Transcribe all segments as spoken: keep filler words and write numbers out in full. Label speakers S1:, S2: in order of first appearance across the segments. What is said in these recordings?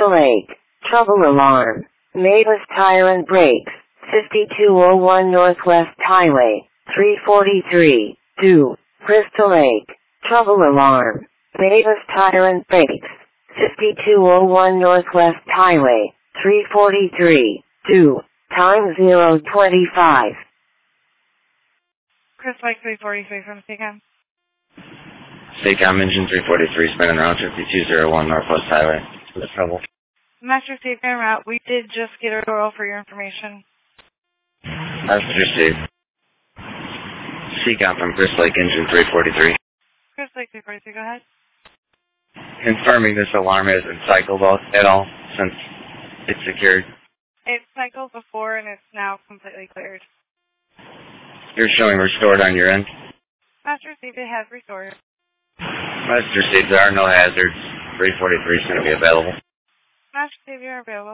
S1: Crystal Lake. Trouble alarm. Mavis Tire and Brakes. fifty-two oh one Northwest Highway. three forty-three. two. Crystal Lake. Trouble alarm. Mavis Tire and Brakes. fifty-two oh one Northwest Highway. three forty-three. two. Time zero twenty-five.
S2: Crystal Lake three forty-three from Seacom.
S3: Seacom engine three forty-three spinning around fifty-two oh one Northwest Highway. What's the trouble?
S2: Master Seacom route. We did just get a referral for your information.
S3: Master Steve. Seacom from Crystal Lake engine three forty-three.
S2: Crystal Lake three forty-three, go ahead.
S3: Confirming this alarm isn't cycled at all since it's secured.
S2: It cycled before and it's now completely cleared.
S3: You're showing restored on your end.
S2: Master Steve, it has restored.
S3: Master Steve, there are no hazards. three forty-three is going to be available.
S2: Master Steve, you're available.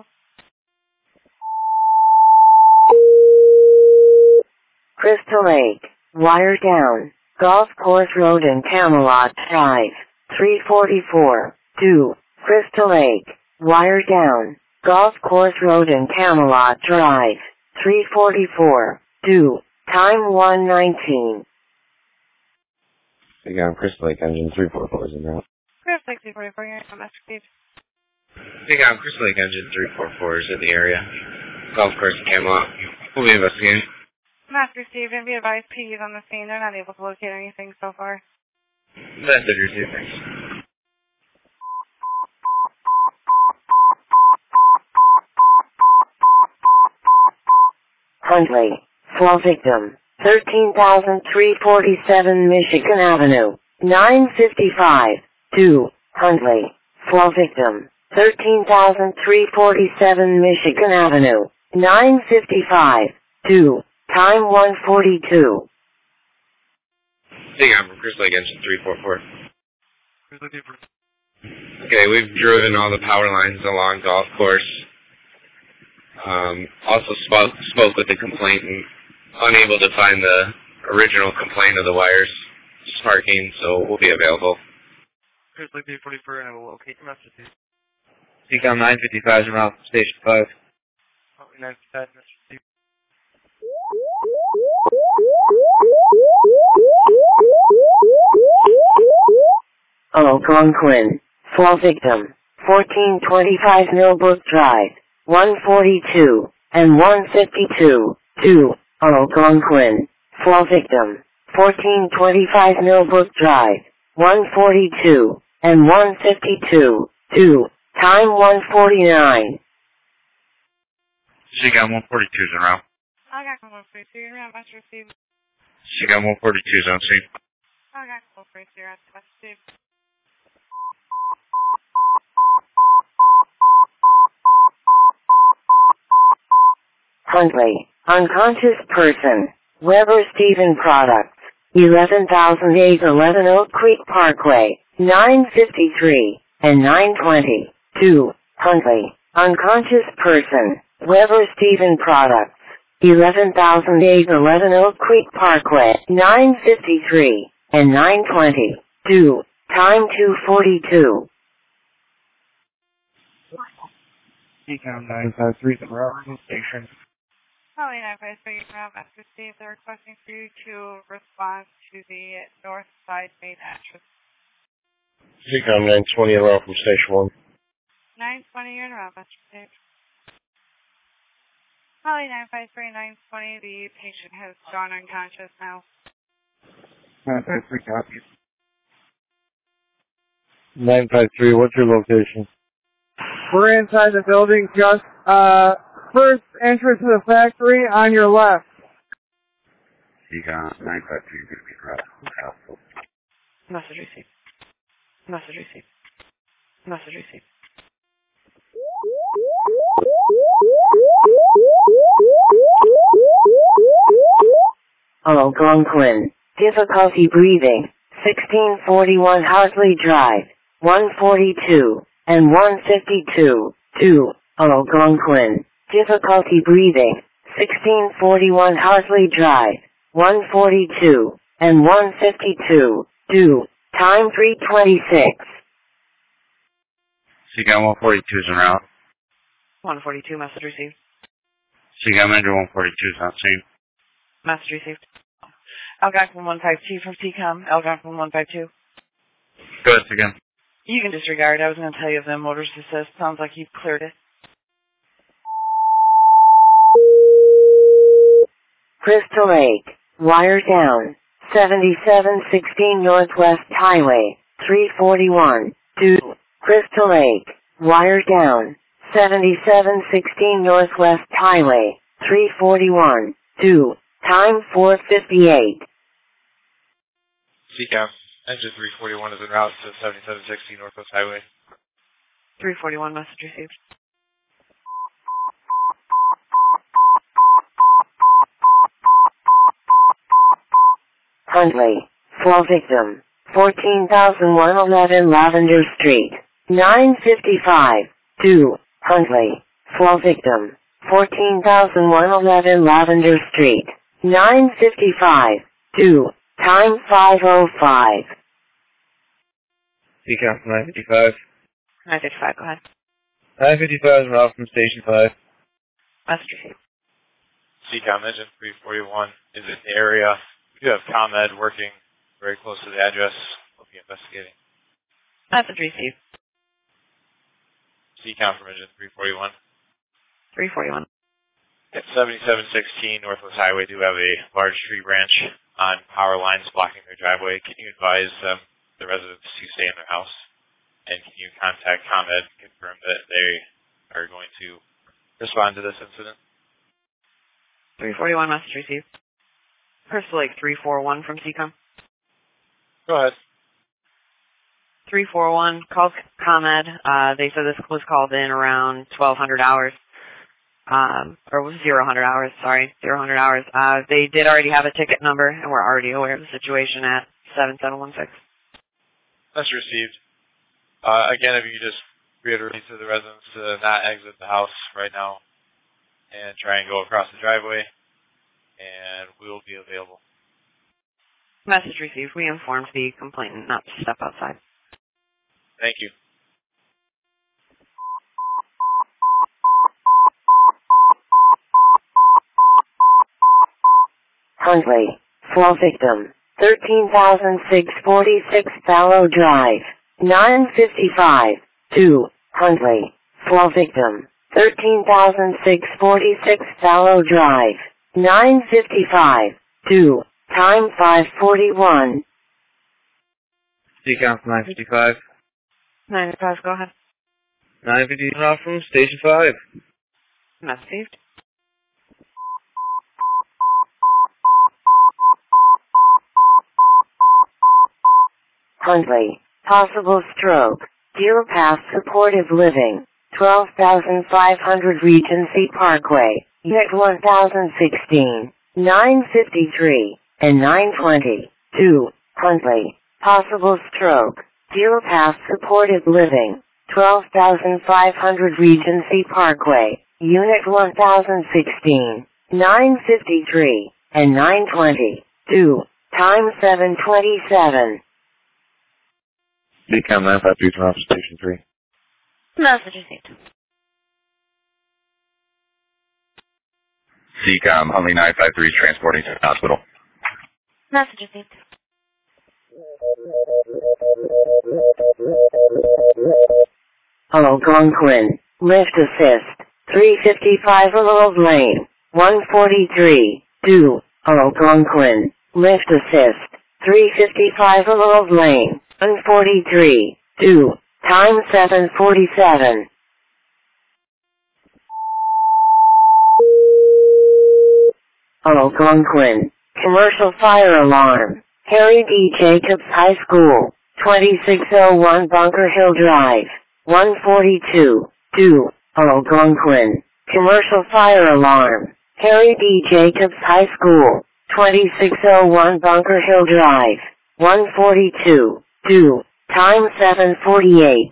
S1: Crystal Lake. Wire down. Golf Course Road and Camelot Drive. three forty-four. two. Crystal Lake. Wire down. Golf Course Road and Camelot Drive. three forty-four. two. Time one nineteen.
S3: Seacom Crystal Lake engine three forty-four is in route.
S2: Crystal Lake three forty-four, you're on Master Steve.
S3: Seacom Crystal Lake engine three forty-four is in the area. Golf course and Camelot. We'll be investigating.
S2: Master Steve, and be advised, P is on the scene. They're not able to locate anything so far.
S3: That's it, your thanks.
S1: Huntley. Fall victim. thirteen thousand three hundred forty-seven Michigan Avenue. nine fifty-five. two. Huntley. Fall victim. thirteen thousand three hundred forty-seven Michigan Avenue. nine fifty-five. two. Time one forty-two.
S3: Seacom from Crystal Lake engine three forty-four. Okay, we've driven all the power lines along golf course. Um, also spoke, spoke with the complainant, unable to find the original complaint of the wires sparking, so we'll be available.
S4: Crystal Lake three forty-four, and I will locate your message.
S3: Seacom nine fifty-five is around station five.
S4: nine fifty-five, Mister Steve.
S1: Algonquin. Fall victim. fourteen twenty-five Millbrook Drive. one forty-two and one fifty-two. two. Algonquin. Fall victim. fourteen twenty-five Millbrook Drive. one forty-two and one fifty-two. two. Time one forty-nine.
S3: Seacom one forty-two is in route.
S2: I got one forty-two, you're on Master Steve.
S3: Seacom one forty-two is on scene.
S2: I got one forty-two, you're on Master Steve.
S1: Huntley. Unconscious person. Weber Stephen Products. eleven thousand eight hundred eleven Oak Creek Parkway. nine fifty-three and nine twenty. two. Huntley. Unconscious person. Weber Stephen Products. eleven thousand eight hundred eleven Oak Creek Parkway. nine fifty-three and nine twenty. two. Time two forty-two.
S4: Seacom nine five three is in route station.
S2: Holly nine five three, you're on Master Steve. They're requesting for you to respond to the north side main entrance.
S5: Seacom nine twenty in route from station one.
S2: nine twenty, you're on Master Steve. Holly nine five three, nine twenty, the patient has gone unconscious now.
S4: nine five three, copy.
S5: nine five three, what's your location?
S6: We're inside the building, just uh, first entrance to the factory on your left.
S3: Seacom nine five three is going to be in route.
S2: Message received. Message received. Message received.
S1: Algonquin. Difficulty breathing. sixteen forty-one Hartley Drive. one forty-two and one fifty-two. two. Algonquin. Difficulty breathing. sixteen forty-one Hartley Drive. one forty-two and one fifty-two. two. Time three twenty-six.
S3: Seacom one forty-two is en route.
S7: one forty-two, message received.
S3: Seacom Manager one forty-two is on scene.
S7: Message received. Algonquin one five two from Seacom. Algonquin one five two.
S3: Go ahead, Seacom.
S7: You can disregard. I was going to tell you of the motorist assist. Sounds like you've cleared it.
S1: Crystal Lake, wire down, seventy-seven sixteen Northwest Highway, three forty-one, two, Crystal Lake, wire down, seventy-seven sixteen Northwest Highway, three forty-one, two, time four fifty-eight.
S8: Seacom, engine three forty-one is en route to seventy-seven sixteen Northwest Highway.
S7: three forty-one, message received.
S1: Huntley, flow victim, fourteen thousand one hundred eleven Lavender Street, nine fifty-five, two, Huntley, flow victim, fourteen thousand one hundred eleven Lavender Street, nine fifty-five, two, time five oh five.
S4: Seacom nine fifty-five.
S7: nine fifty-five, go ahead.
S4: nine fifty-five is en route from Station five.
S7: Message received.
S8: Seacom, engine three forty-one is in the area. We do have ComEd working very close to the address. We'll be investigating.
S7: Message received.
S8: Seacom from engine three forty-one.
S7: three forty-one.
S8: At seventy-seven sixteen Northwest Highway, do have a large tree branch on power lines blocking their driveway. Can you advise um, the residents to stay in their house? And can you contact ComEd and confirm that they are going to respond to this incident?
S7: three forty-one, message received. Crystal Lake three forty-one from Seacom.
S8: Go ahead.
S7: three forty-one, calls ComEd. Uh, they said this was called in around twelve hundred hours. Um, or was zero hundred hours, sorry, zero hundred hours. Uh, they did already have a ticket number, and we're already aware of the situation at seven seven one six.
S8: That's received. Uh, again, if you could just reiterate to the residents to not exit the house right now and try and go across the driveway, and we will be available.
S7: Message received. We informed the complainant not to step outside.
S8: Thank you.
S1: Huntley, flow victim, thirteen thousand six hundred forty-six Fallow Drive, nine fifty-five, two, Huntley, flow victim, thirteen thousand six hundred forty-six Fallow Drive, nine fifty-five, two, time five forty-one.
S4: Seacom nine fifty-five.
S7: nine fifty-five, go ahead.
S4: nine fifty en route from Station five.
S7: Message received.
S1: Huntley, possible stroke, Deer Path Supportive Living, twelve thousand five hundred Regency Parkway, Unit one thousand sixteen, nine fifty-three, and nine twenty, two, Huntley, possible stroke, Deer Path Supportive Living, twelve thousand five hundred Regency Parkway, Unit one thousand sixteen, nine fifty-three, and nine twenty, two, time seven twenty-seven.
S5: Seacom nine five three from Station three.
S7: Message received.
S5: Seacom, Huntley nine five three transporting to the hospital.
S7: Message received.
S1: Algonquin, lift assist, three fifty-five Willow Lane, one forty-three, two, Algonquin, lift assist, three fifty-five Willow Lane, one forty-three, two, time seven forty-seven. Algonquin, commercial fire alarm, Harry D. Jacobs High School, twenty-six oh one Bunker Hill Drive, one forty-two, two, Algonquin, commercial fire alarm, Harry D. Jacobs High School, twenty-six oh one Bunker Hill Drive, one forty-two, two, time seven forty-eight.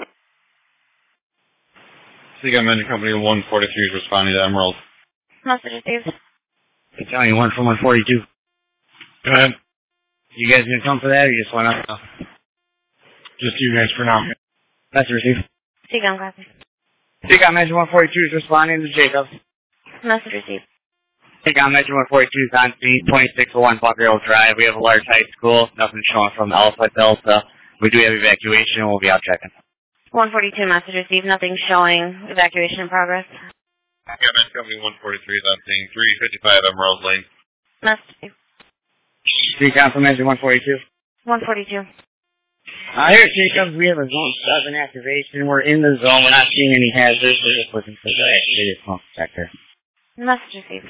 S3: Seacom Engine Company one forty-three is responding to Emerald.
S7: Message received.
S4: Battalion one from one forty-two.
S3: Go ahead.
S4: You guys gonna come for that or you just want to?
S3: Just you guys for now.
S4: Message received.
S7: Seacom copy.
S6: Seacom Engine one forty-two is responding to Jacobs.
S7: Message received.
S6: Seacom Engine one forty-two is on speed, twenty-six oh one Buck Hill Drive. We have a large high school. Nothing showing from Alpha Delta. We do have evacuation, and we'll be out checking.
S7: one forty-two message received. Nothing showing. Evacuation in progress.
S3: Yeah, Men's Company one forty-three is on scene. three fifty-five Emerald Lane.
S7: Message received.
S6: Seacom from Engine one forty-two.
S7: one forty-two.
S6: Uh, here at Jacobs, we have a Zone seven activation. We're in the zone. We're not seeing any hazards. We're just looking for the activated smoke detector.
S7: Message received.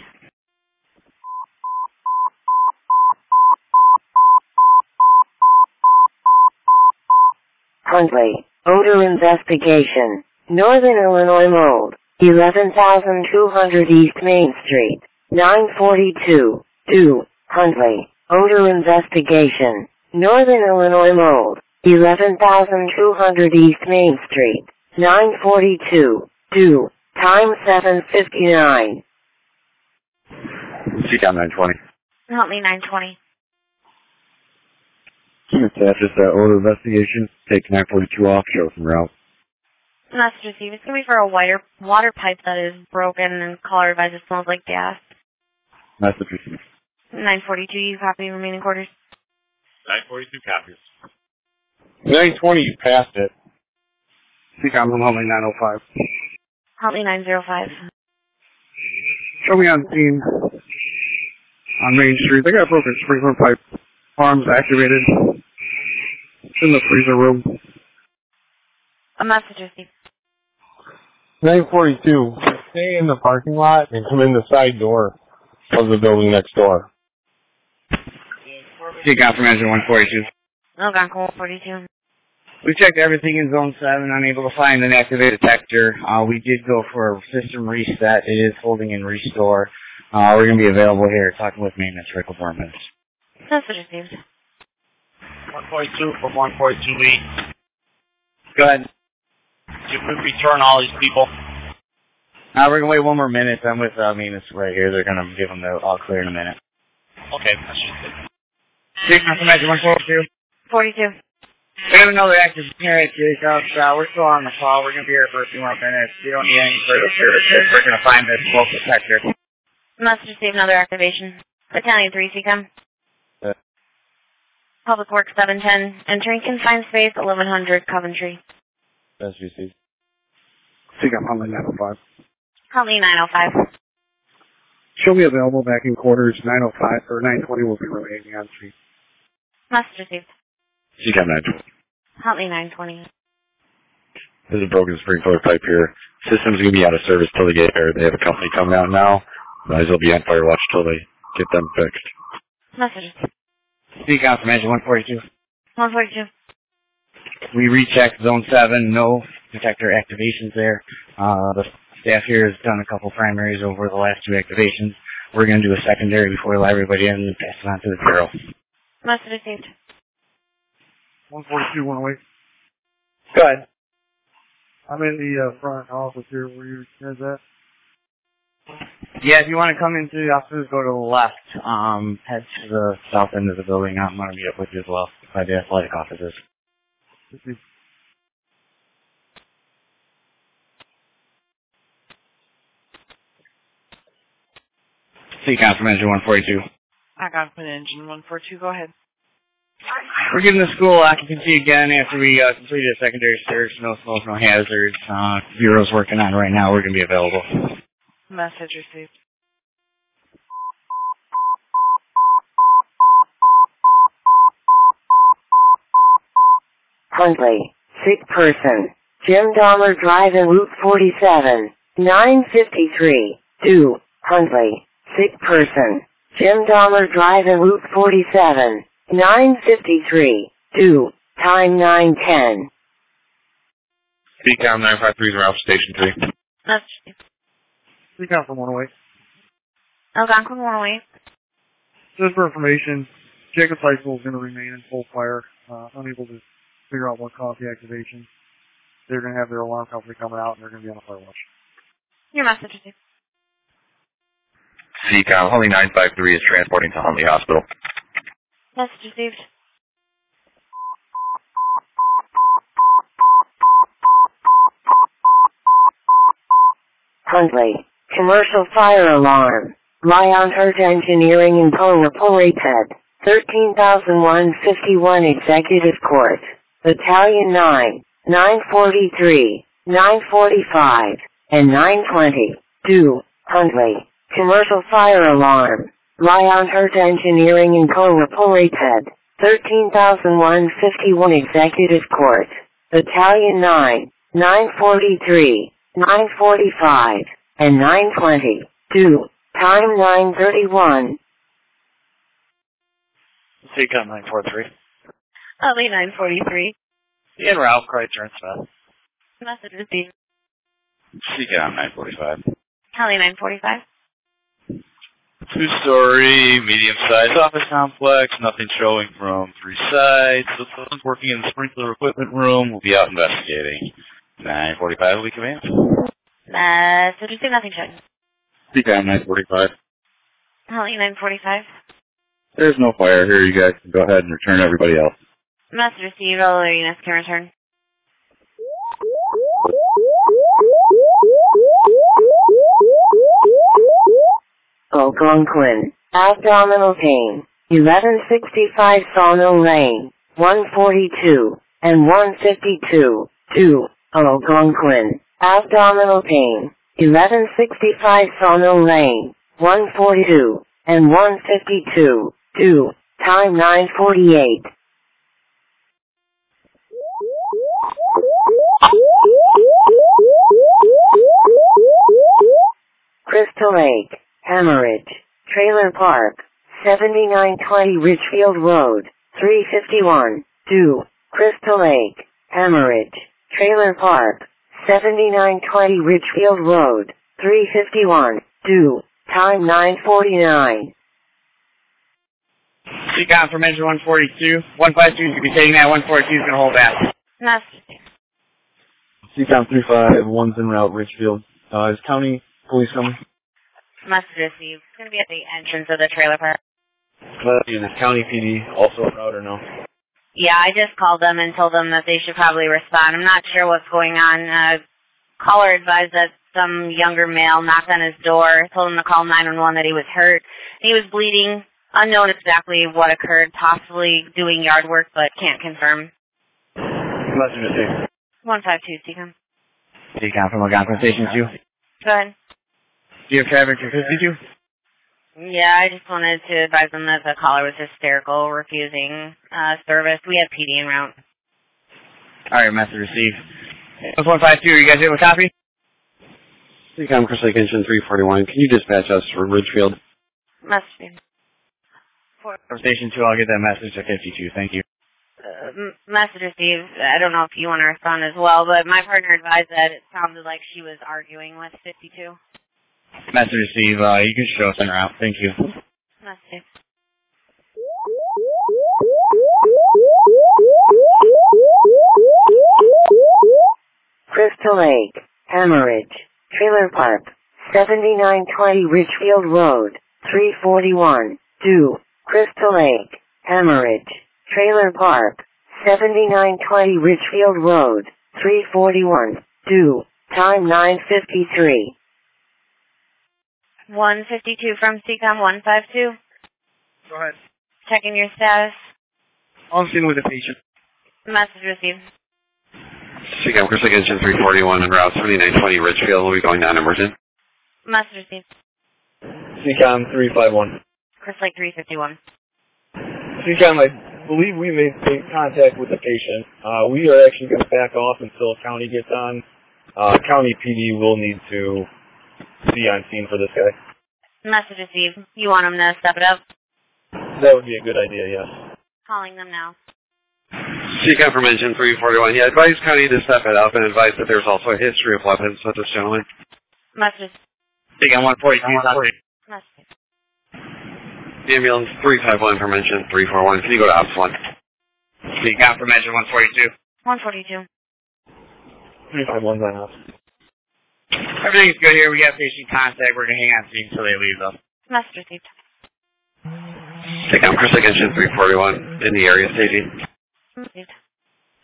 S1: Huntley, odor investigation. Northern Illinois mold. eleven thousand two hundred East Main Street. nine forty-two. two. Huntley, odor investigation. Northern Illinois mold. eleven thousand two hundred East Main Street. nine forty-two. two. Time seven fifty-nine.
S5: Seacom nine twenty.
S7: Help me nine twenty.
S5: That's just that order investigation. Take nine forty-two off, show some route.
S7: Message received. It's going to be for a water, water pipe that is broken and caller advised it smells like gas.
S5: Message received.
S7: nine forty-two, you copy remaining quarters.
S8: nine forty-two copies.
S5: nine twenty, you passed it.
S6: Seacom from Huntley nine oh five.
S7: Help me nine oh five.
S6: Show me on scene. On Main Street. They got a broken sprinkler pipe. Arms activated. It's in the freezer room.
S7: A message received.
S5: nine forty-two, stay in the parking lot and come in the side door of the building next door.
S6: Seacom from Engine one forty-two.
S7: Algonquin one forty-two.
S6: We checked everything in Zone seven, unable to find an activated detector. Uh, we did go for a system reset. It is holding in restore. Uh, we're going to be available here talking with maintenance for a couple more minutes.
S7: Message received.
S9: one forty-two from one forty-two lead.
S6: Go ahead.
S9: You could return all these people.
S6: Uh, we're going to wait one more minute. I'm with uh, maintenance right here. They're going to give them the all clear in a minute.
S9: Okay, that's just it.
S6: Seacom from Engine one forty-two.
S7: forty-two.
S6: We have another active here at Jacobs. Uh, we're still on the call. We're going to be here for a few more minutes. We don't need any further services. We're going to find this smoke detector.
S7: Message received. Another activation. Battalion three, Seacom.
S5: Uh,
S7: Public Works seven ten. Entering confined space eleven hundred Coventry.
S5: That's received.
S6: Seacom Huntley nine oh five.
S7: Help me nine oh five.
S6: She'll be available back in quarters nine oh five or nine twenty will be remaining on street.
S7: Message received.
S5: Seacom nine twenty.
S7: Help me nine twenty.
S5: There's a broken sprinkler pipe here. System's going to be out of service till they get there. They have a company coming out now. Might as well be on fire watch till they get them fixed.
S7: Message received.
S6: Seacom from Engine one forty-two.
S7: one forty-two.
S6: We rechecked Zone seven. No detector activations there. Uh, the staff here has done a couple primaries over the last two activations. We're going to do a secondary before we let everybody in and pass it on to the bureau.
S7: Message received.
S6: one forty-two, one oh eight.
S5: Go ahead.
S6: I'm in the uh, front office here. Where you guys at? Yeah, if you want to come into the offices, go to the left. Um, head to the south end of the building. I'm going to meet up with you as well by the athletic offices. Seacom from Engine one forty-two.
S2: I got an engine one forty-two. Go ahead.
S6: We're getting the school occupancy again after we uh, completed a secondary search. No smoke, no hazards. Uh, Bureau's working on it right now. We're going to be available.
S2: Message received.
S1: Huntley, sick person. Jim Dahmer Drive and Route forty-seven. nine fifty-three. two. Huntley, sick person. Jim Dahmer Drive and Route forty-seven. nine fifty-three. two. Time nine ten.
S3: Seacom nine five three is around Station three.
S7: Message received.
S6: Seacom from one oh eight.
S7: Algonquin one oh eight.
S6: Just for information, Jacobs High School is going to remain in full fire, uh, unable to figure out what caused the activation. They're going to have their alarm company coming out, and they're going to be on a fire watch.
S7: Your message received.
S3: Seacom, Huntley nine five three is transporting to Huntley Hospital.
S7: Message received.
S1: Huntley. Commercial fire alarm. Lyon Hurt Engineering in Ponapolated. thirteen thousand one hundred fifty-one Executive Court. Battalion nine, nine forty-three, nine forty-five, and nine twenty. two. Huntley. Commercial fire alarm. Lyon Hurt Engineering in Ponapolated. thirteen thousand one hundred fifty-one Executive Court. Battalion nine, nine forty-three, nine forty-five, and nine twenty. two. Time nine thirty-one.
S9: C COM nine forty-three.
S7: Holly nine forty-three.
S9: En route, Craig Turn Smith.
S7: Message received.
S5: C COM nine forty-five.
S7: Holly nine forty-five.
S5: Two-story, medium-sized office complex, nothing showing from three sides. So someone's working in the sprinkler equipment room. We'll be out investigating. nine forty-five will be command.
S7: Message received, nothing showing.
S5: C COM nine forty-five.
S7: Holly nine forty-five.
S5: There's no fire here. You guys can go ahead and return everybody else.
S7: Message received, all units can return.
S1: Algonquin. Abdominal pain. eleven sixty-five Sono Lane. one forty-two. And one fifty-two. two. Algonquin. Abdominal pain. eleven sixty-five Sono Lane. one forty-two. And one fifty-two. two. Time nine forty-eight. Crystal Lake. Hemorrhage. Trailer Park. seventy-nine twenty Richfield Road. three fifty-one. two. Crystal Lake. Hemorrhage. Trailer Park. seventy-nine twenty Richfield Road. three fifty-one. two. Time nine forty-nine.
S6: C COM from engine one forty-two. one fifty-two is going to be taking that. one forty-two is going to hold back.
S7: Message.
S10: C COM three five, one's en route, Richfield. Uh, is county police coming?
S7: Message received. It's going to be at the entrance of the trailer park.
S10: And is county P D also en route or no?
S7: Yeah, I just called them and told them that they should probably respond. I'm not sure what's going on. Uh, caller advised that some younger male knocked on his door, told him to call nine one one that he was hurt. He was bleeding. Unknown exactly what occurred, possibly doing yard work, but can't confirm.
S6: Message received.
S7: one fifty-two, C COM.
S6: C COM from Algonquin Station two.
S7: Go ahead.
S6: Do you have traffic for fifty-two?
S7: Yeah, I just wanted to advise them that the caller was hysterical, refusing uh, service. We have P D en route.
S6: Alright, message received. one fifty-two, are you guys able to copy?
S10: C COM Crystal Lake Engine three forty-one, can you dispatch us for Ridgefield?
S7: Message.
S6: From Station two, I'll get that message at fifty-two, thank you.
S7: Uh, m- message received. I don't know if you want to respond as well, but my partner advised that it sounded like she was arguing with fifty-two.
S6: Message received. Uh, you can show us en route. Thank you.
S7: Message.
S1: Crystal Lake. Hemorrhage. Trailer Park. seventy-nine twenty Richfield Road. three forty-one. two. Crystal Lake. Hemorrhage. Trailer Park. seventy-nine twenty Richfield Road. three forty-one. two. Time nine fifty-three.
S7: one fifty-two from C COM one fifty-two.
S6: Go ahead.
S7: Checking your status.
S6: I'm sitting with a patient.
S7: Message received.
S5: C COM Crystal Lake Engine three forty-one en route seventy-nine twenty Richfield. We'll be going down emergent.
S7: Message received.
S10: C COM three five one.
S7: Chris Lake three fifty-one.
S10: C COM, I believe we made contact with the patient. Uh, we are actually going to back off until county gets on. Uh, county P D will need to be on scene for this guy.
S7: Message received. You want him to step it up?
S10: That would be a good idea, yes.
S7: Calling them now.
S5: C COM from Engine three forty-one. Yeah, advise county to step it up and advise that there's also a history of weapons with this gentleman.
S7: Message.
S6: C COM one forty-two.
S7: Message.
S5: Ambulance three five one from Engine three forty-one. Can you go to Ops one?
S6: C COM from Engine one forty-two.
S7: one forty-two.
S10: three five one's on ops.
S6: Everything's good here. We got patient contact. We're going to hang on scene until they leave, though.
S7: Message received.
S5: C COM Crystal Lake Engine three forty-one in the area staging.
S7: Received.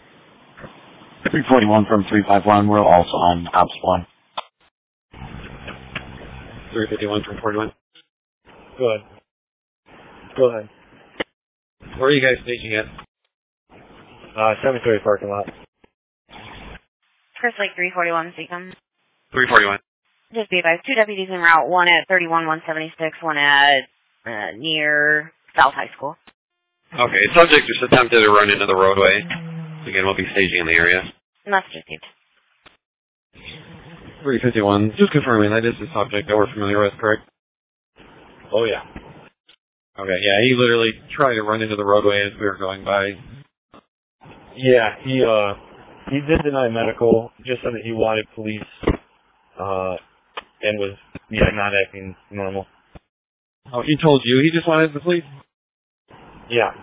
S10: three forty-one from three five one. We're also on Ops one.
S5: three fifty-one from forty-one.
S10: Go ahead. Go ahead.
S5: Where are you guys staging at?
S10: Uh, cemetery parking lot.
S7: First Lake three forty-one, Seacom.
S5: three forty-one.
S7: Just be advised, two deputies en route, one at thirty-one one seventy-six, one at uh, near South High School.
S5: Okay, subject just attempted to run into the roadway. Again, we'll be staging in the area.
S7: Message received.
S5: three fifty-one, just confirming that is the subject that we're familiar with, correct?
S10: Oh, yeah.
S5: Okay, yeah, he literally tried to run into the roadway as we were going by.
S10: Yeah, he, uh, he did deny medical, just said that he wanted police, uh, and was, yeah, not acting normal.
S5: Oh, he told you he just wanted the police?
S10: Yeah.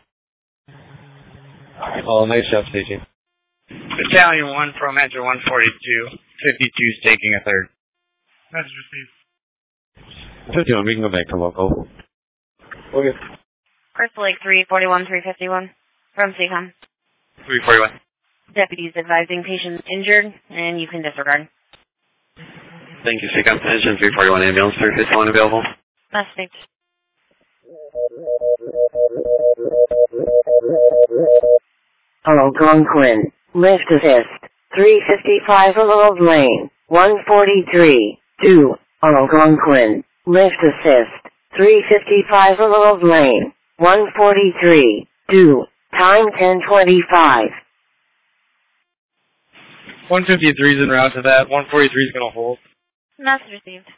S5: Oh, nice job, staging.
S6: Battalion one from Enter one forty-two, fifty-two taking a third.
S4: Message received.
S5: fifty-one, we can go back to local.
S10: Okay.
S7: First Lake three forty-one, three fifty-one from Seacom.
S5: three forty-one.
S7: Deputies advising patient injured, and you can disregard.
S5: Thank you, Seacom. Engine three forty-one ambulance, three fifty-one available.
S7: Message.
S1: Algonquin, lift assist, three fifty-five Old Lane, one forty-three, two, Algonquin, lift assist, three fifty-five Old Lane, one forty-three, two, time ten twenty-five.
S6: one fifty-three is en route to that, one forty-three is going to hold.
S7: Message received.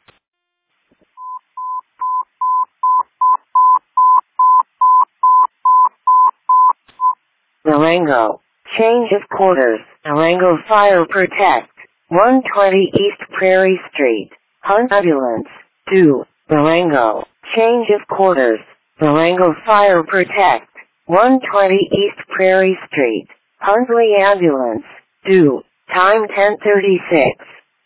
S1: Marengo, change of quarters, Marengo Fire Protect, one twenty East Prairie Street, Hunt Ambulance, two, Marengo, change of quarters, Marengo Fire Protect, one twenty East Prairie Street, Huntley Ambulance, two, time ten thirty-six.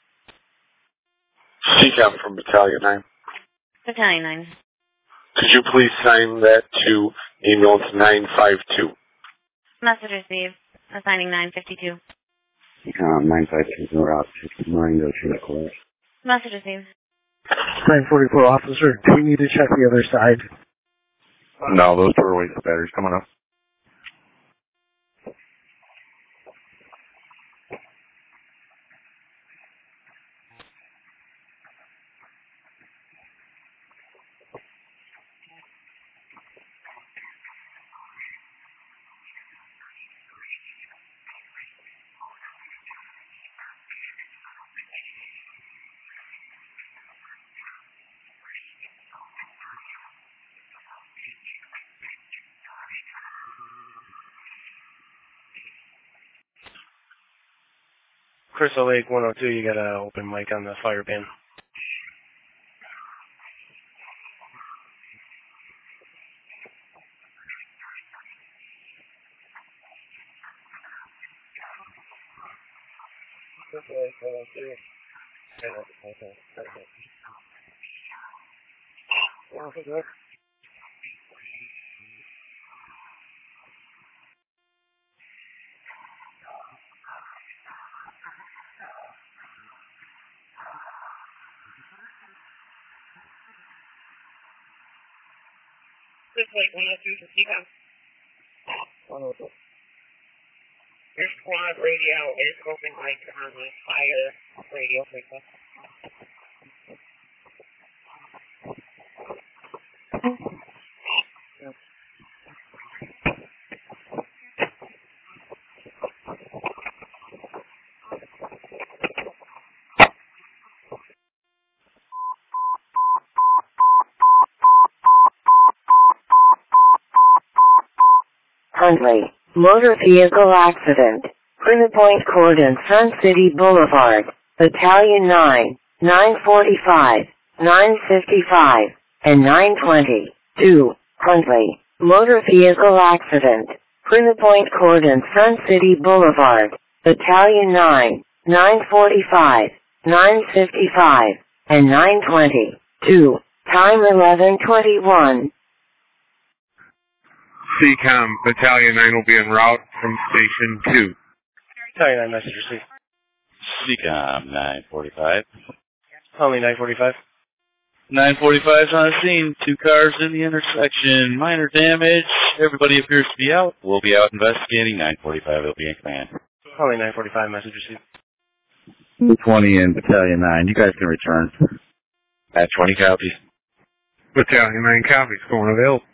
S11: Seacom from Battalion nine.
S7: Battalion nine.
S11: Could you please sign that to ambulance nine five two?
S7: Message received. Assigning nine fifty-two.
S5: Um, nine five two, we're out. Marengo, should have closed.
S7: Message received.
S4: nine forty-four officer, do we need to check the other side?
S5: No, those two are waste of batteries coming up.
S6: Crystal Lake one oh two, you got an open mic on the fire bin. Crystal Lake one oh two. Officer. Crystal Lake one oh two to Seacom. one oh two. Your squad radio is open mic on the fire radio frequency.
S1: Huntley, motor vehicle accident, Privy Point Court and Sun City Boulevard, Battalion nine, nine forty-five, nine fifty-five, and nine twenty, two, Huntley, motor vehicle accident, Privy Point Court and Sun City Boulevard, Battalion nine, nine forty-five, nine fifty-five, and nine twenty, two, time eleven twenty-one.
S12: Seacom, Battalion nine will be en route from Station two.
S6: Battalion nine, message received.
S5: Seacom, nine forty-five.
S6: Only nine forty-five.
S13: nine forty-five's on the scene. Two cars in the intersection. Minor damage. Everybody appears to be out. We'll be out investigating. nine forty-five will be in command.
S14: Calling nine forty-five, message received.
S5: twenty in Battalion nine. You guys can return. At twenty copies.
S12: Battalion nine copies. Going available.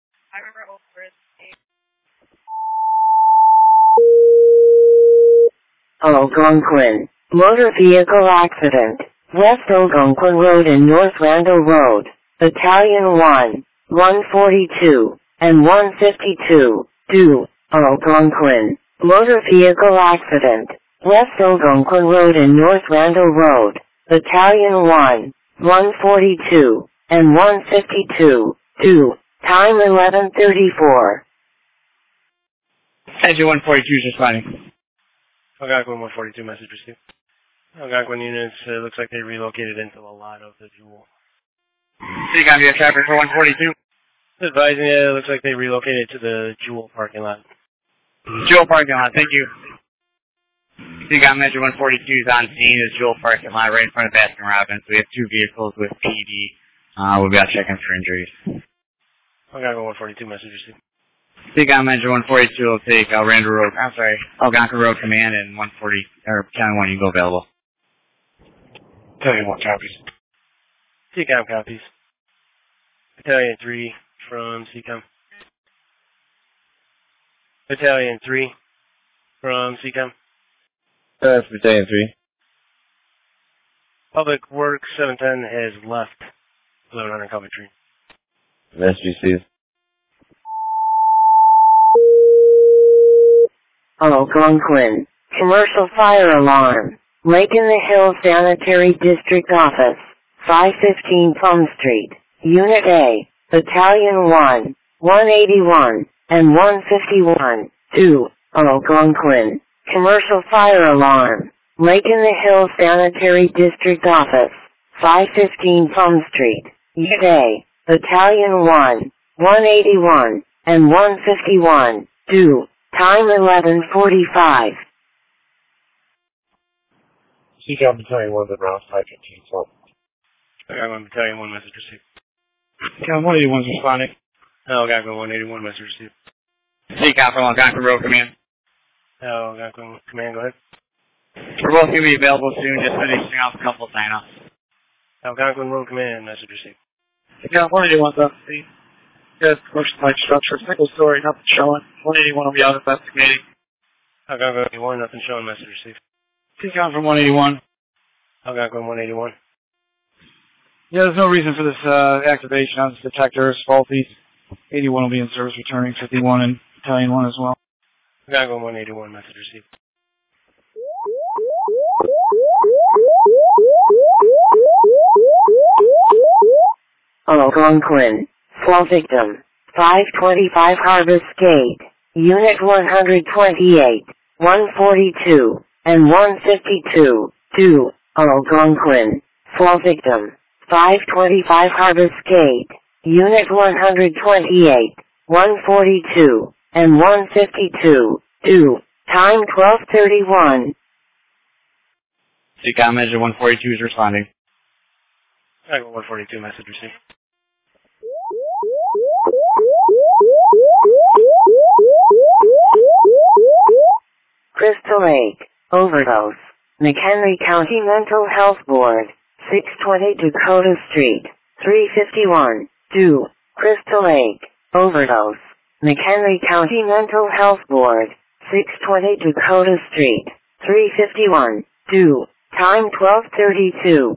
S1: Algonquin. Motor vehicle accident. West Algonquin Road and North Randall Road. Battalion one, one forty-two, and one fifty-two. Do. Algonquin. Motor vehicle accident. West Algonquin Road and North Randall Road. Battalion one, one forty-two, and one fifty-two. Do. Time eleven thirty-four.
S6: Engine one forty-two is responding.
S14: Algonquin one forty-two, message received. Algonquin units, uh, looks like they relocated into a lot of the Jewel.
S6: C COM, you have traffic for one forty-two.
S14: Advising you, it looks like they relocated to the Jewel parking lot.
S6: Jewel parking lot, thank you. C COM, Engine one forty-two is on scene. Is Jewel parking lot right in front of Baskin Robbins. We have two vehicles with P D. Uh, we'll be out checking for injuries.
S14: Algonquin one forty-two, message received.
S6: C COM, Engine one forty-two will take uh, Randall Road, I'm sorry, Algonquin Road Command, and one forty, or Battalion one, you can go available.
S14: Battalion one copies. C COM copies. Battalion three from C COM. Battalion three from C COM.
S10: That's Battalion three.
S14: Public Works seven ten has left eleven hundred Coventry.
S10: S G Cs.
S1: Algonquin. Commercial fire alarm. Lake in the Hills Sanitary District Office. five fifteen Plum Street. Unit A. Battalion one, one eighty-one, and one fifty-one. two. Algonquin. Commercial fire alarm. Lake in the Hills Sanitary District Office. five fifteen Plum Street. Unit A. Battalion one, one eighty-one, and one fifty-one. two. Time eleven forty-five.
S9: C COM Battalion one, the round five fifteen, so.
S14: Algonquin Battalion one, message received.
S6: C COM one eighty-one is responding.
S14: Algonquin one eighty-one, message received.
S6: C COM from Algonquin Road Command.
S14: Algonquin Command, go ahead.
S6: We're both going to be available soon, just finishing off a couple sign-offs.
S14: Algonquin Road Command, message received.
S6: C COM one eighty-one's up. Yes, commercial light structure, single story, nothing showing. one eighty-one will be out investigating.
S14: Algonquin one, nothing showing, message received.
S6: C COM from one eighty-one.
S14: Algonquin one eighty-one.
S6: Yeah, there's no reason for this uh, activation on this detector. It's faulty. eighty-one will be in service returning, fifty-one and Battalion one as well.
S14: Algonquin one eighty-one, message received.
S1: Algonquin. Fall victim. five twenty-five Harvest Gate. Unit one twenty-eight, one forty-two, and one fifty-two. two. Algonquin. Fall victim. five twenty-five Harvest Gate. Unit one twenty-eight, one forty-two, and one fifty-two. two. Time twelve thirty-one.
S6: C COM Engine one forty-two is responding.
S14: Algonquin one forty-two, message received.
S1: Crystal Lake. Overdose. McHenry County Mental Health Board. six twenty Dakota Street. three fifty-one. two. Crystal Lake. Overdose. McHenry County Mental Health Board. six twenty Dakota Street. three fifty-one. two. Time twelve thirty-two.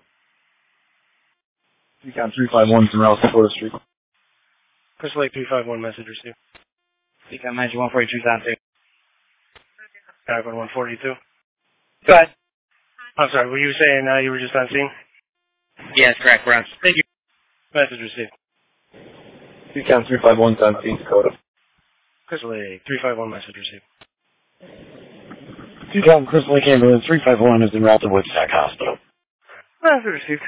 S5: C COM three five one, Sunrise, Dakota Street.
S14: Crystal Lake three five one, message received.
S6: C COM Engine one forty-two is on scene.
S14: Algonquin one forty-two.
S6: Go ahead.
S14: I'm sorry, were you saying uh, you were just on scene?
S6: Yes, correct, we're on. Thank you.
S14: Message received.
S10: C COM three five one is on scene, Dakota.
S14: Crystal Lake three five one, message received.
S5: C COM Crystal Lake Ambulance three five one is en route to Woodstock Hospital.
S14: Message received.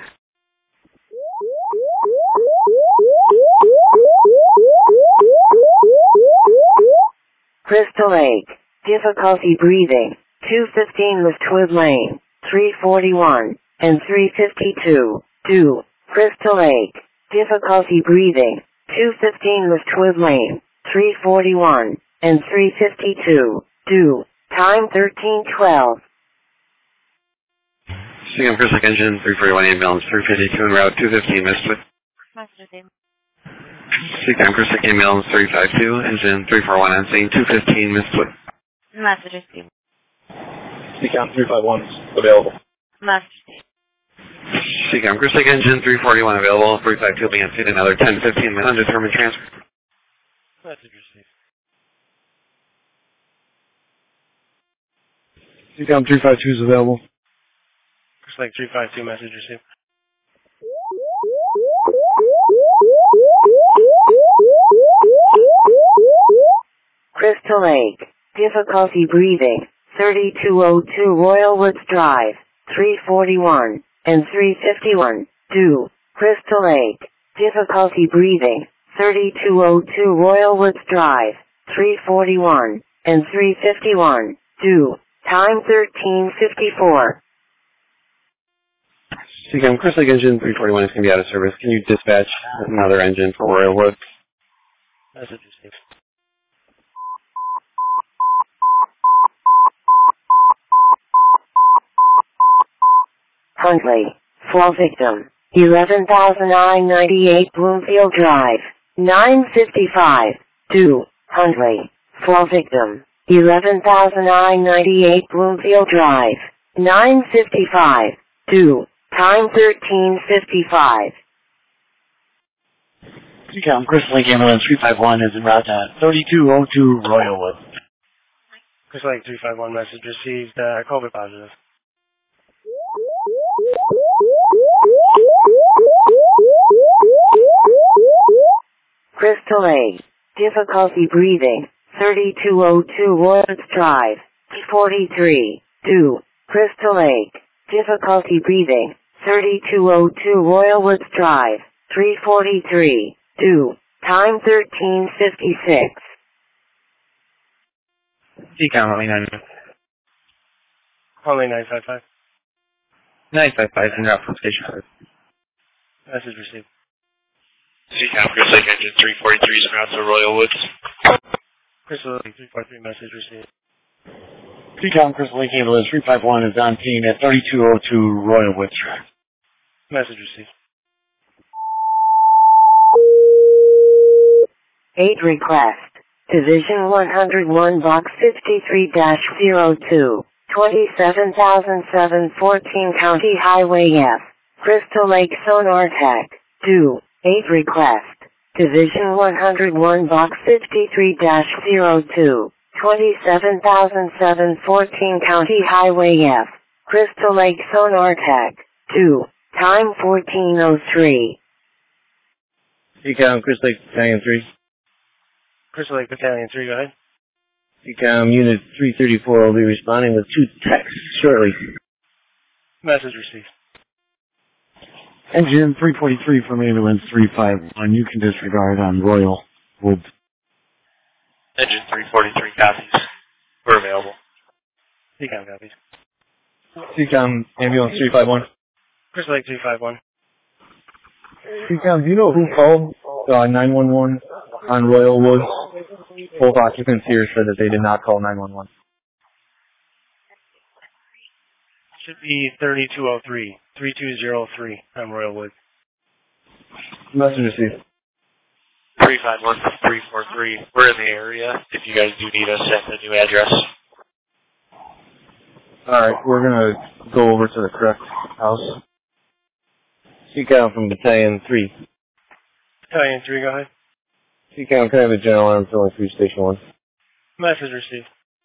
S1: Crystal Lake. Difficulty breathing. two fifteen Westwood Lane. three forty-one. And three fifty-two. two. Crystal Lake. Difficulty breathing. two fifteen Westwood Lane. three forty-one. And three fifty-two. Due. Time thirteen twelve.
S5: Seagam Chris Lake Engine, three forty-one ambulance, three fifty-two en route, two fifteen Westwood. Seagam Chris Lake ambulance, three fifty-two, engine three forty-one on scene, two fifteen Westwood.
S15: Message received.
S10: Seagam three fifty-one available.
S15: Message.
S5: Seagam Chris Lake Engine, three forty-one available, three fifty-two being on scene, another ten fifteen minutes, undetermined transfer.
S14: Message received.
S4: Seagam three fifty-two is available.
S14: Looks like three five two message received.
S1: Crystal Lake. Difficulty breathing. thirty-two oh two Royal Woods Drive. three forty-one. And three fifty-one. Due. Crystal Lake. Difficulty breathing. thirty-two oh two Royal Woods Drive. three forty-one. And three fifty-one. Due. Time thirteen fifty-four.
S5: Seagam Chris Lake Engine, three forty-one is going to be out of service. Can you dispatch another engine for Royal Woods?
S14: Message received.
S1: Huntley. Fall victim. eleven thousand nine hundred ninety-eight Bloomfield Drive. nine fifty-five. Due. Huntley. Fall victim. eleven thousand nine hundred ninety-eight Bloomfield Drive. nine fifty-five. Due. Time thirteen fifty-five.
S9: Seagam Chris Lake ambulance three fifty-one is en route at thirty-two oh two Royal Wood.
S14: Chris Lake three fifty-one message received. Uh, COVID positive.
S1: Crystal Lake. Difficulty breathing. thirty-two oh two Royals Drive. forty-three. Due. Crystal Lake. Difficulty breathing. thirty-two oh two Royal Woods Drive. three forty-three. Due. Time thirteen fifty-six.
S6: Seagam only nine.
S14: Only nine five five.
S6: nine five five en route from station five.
S14: Message received.
S8: Seagam Chris Lake Engine three forty-three is en route to Royal Woods.
S14: Crystal Lake three forty-three message received.
S9: Seagam Chris Lake ambulance three fifty-one is on scene at thirty-two oh two Royal Woods Drive.
S14: Message received.
S1: eight request. Division one oh one Box fifty-three dash zero two. twenty-seven thousand seven hundred fourteen County Highway F. Crystal Lake Sonar Tech. Due. eight request. Division one oh one Box fifty-three dash zero two. twenty-seven thousand seven hundred fourteen County Highway F. Crystal Lake Sonar Tech. Due. Time fourteen oh three.
S6: Seagam Chris Lake Battalion three.
S14: Crystal Lake Battalion three, go ahead.
S6: Seagam Unit three thirty-four will be responding with two texts shortly.
S14: Message received.
S9: Engine three forty-three from ambulance three fifty-one. You can disregard on Royal Woods.
S8: Engine three forty-three copies. We're available.
S14: Seagam copies.
S10: Seagam ambulance three fifty-one.
S14: Crystal Lake three fifty-one.
S10: Seagam, do you know who called uh, nine one one on Royal Woods? Both occupants here said that they did not call nine one one.
S14: Should be thirty-two oh three. thirty-two oh three on Royal Woods.
S10: Message received.
S8: three five one three four three. We're in the area if you guys do need us at the new address.
S10: Alright, we're gonna go over to the correct house. Seagam from Battalion three.
S14: Battalion three, go ahead.
S10: Seagam, can I have a general arm filling through Station one?
S14: Message received.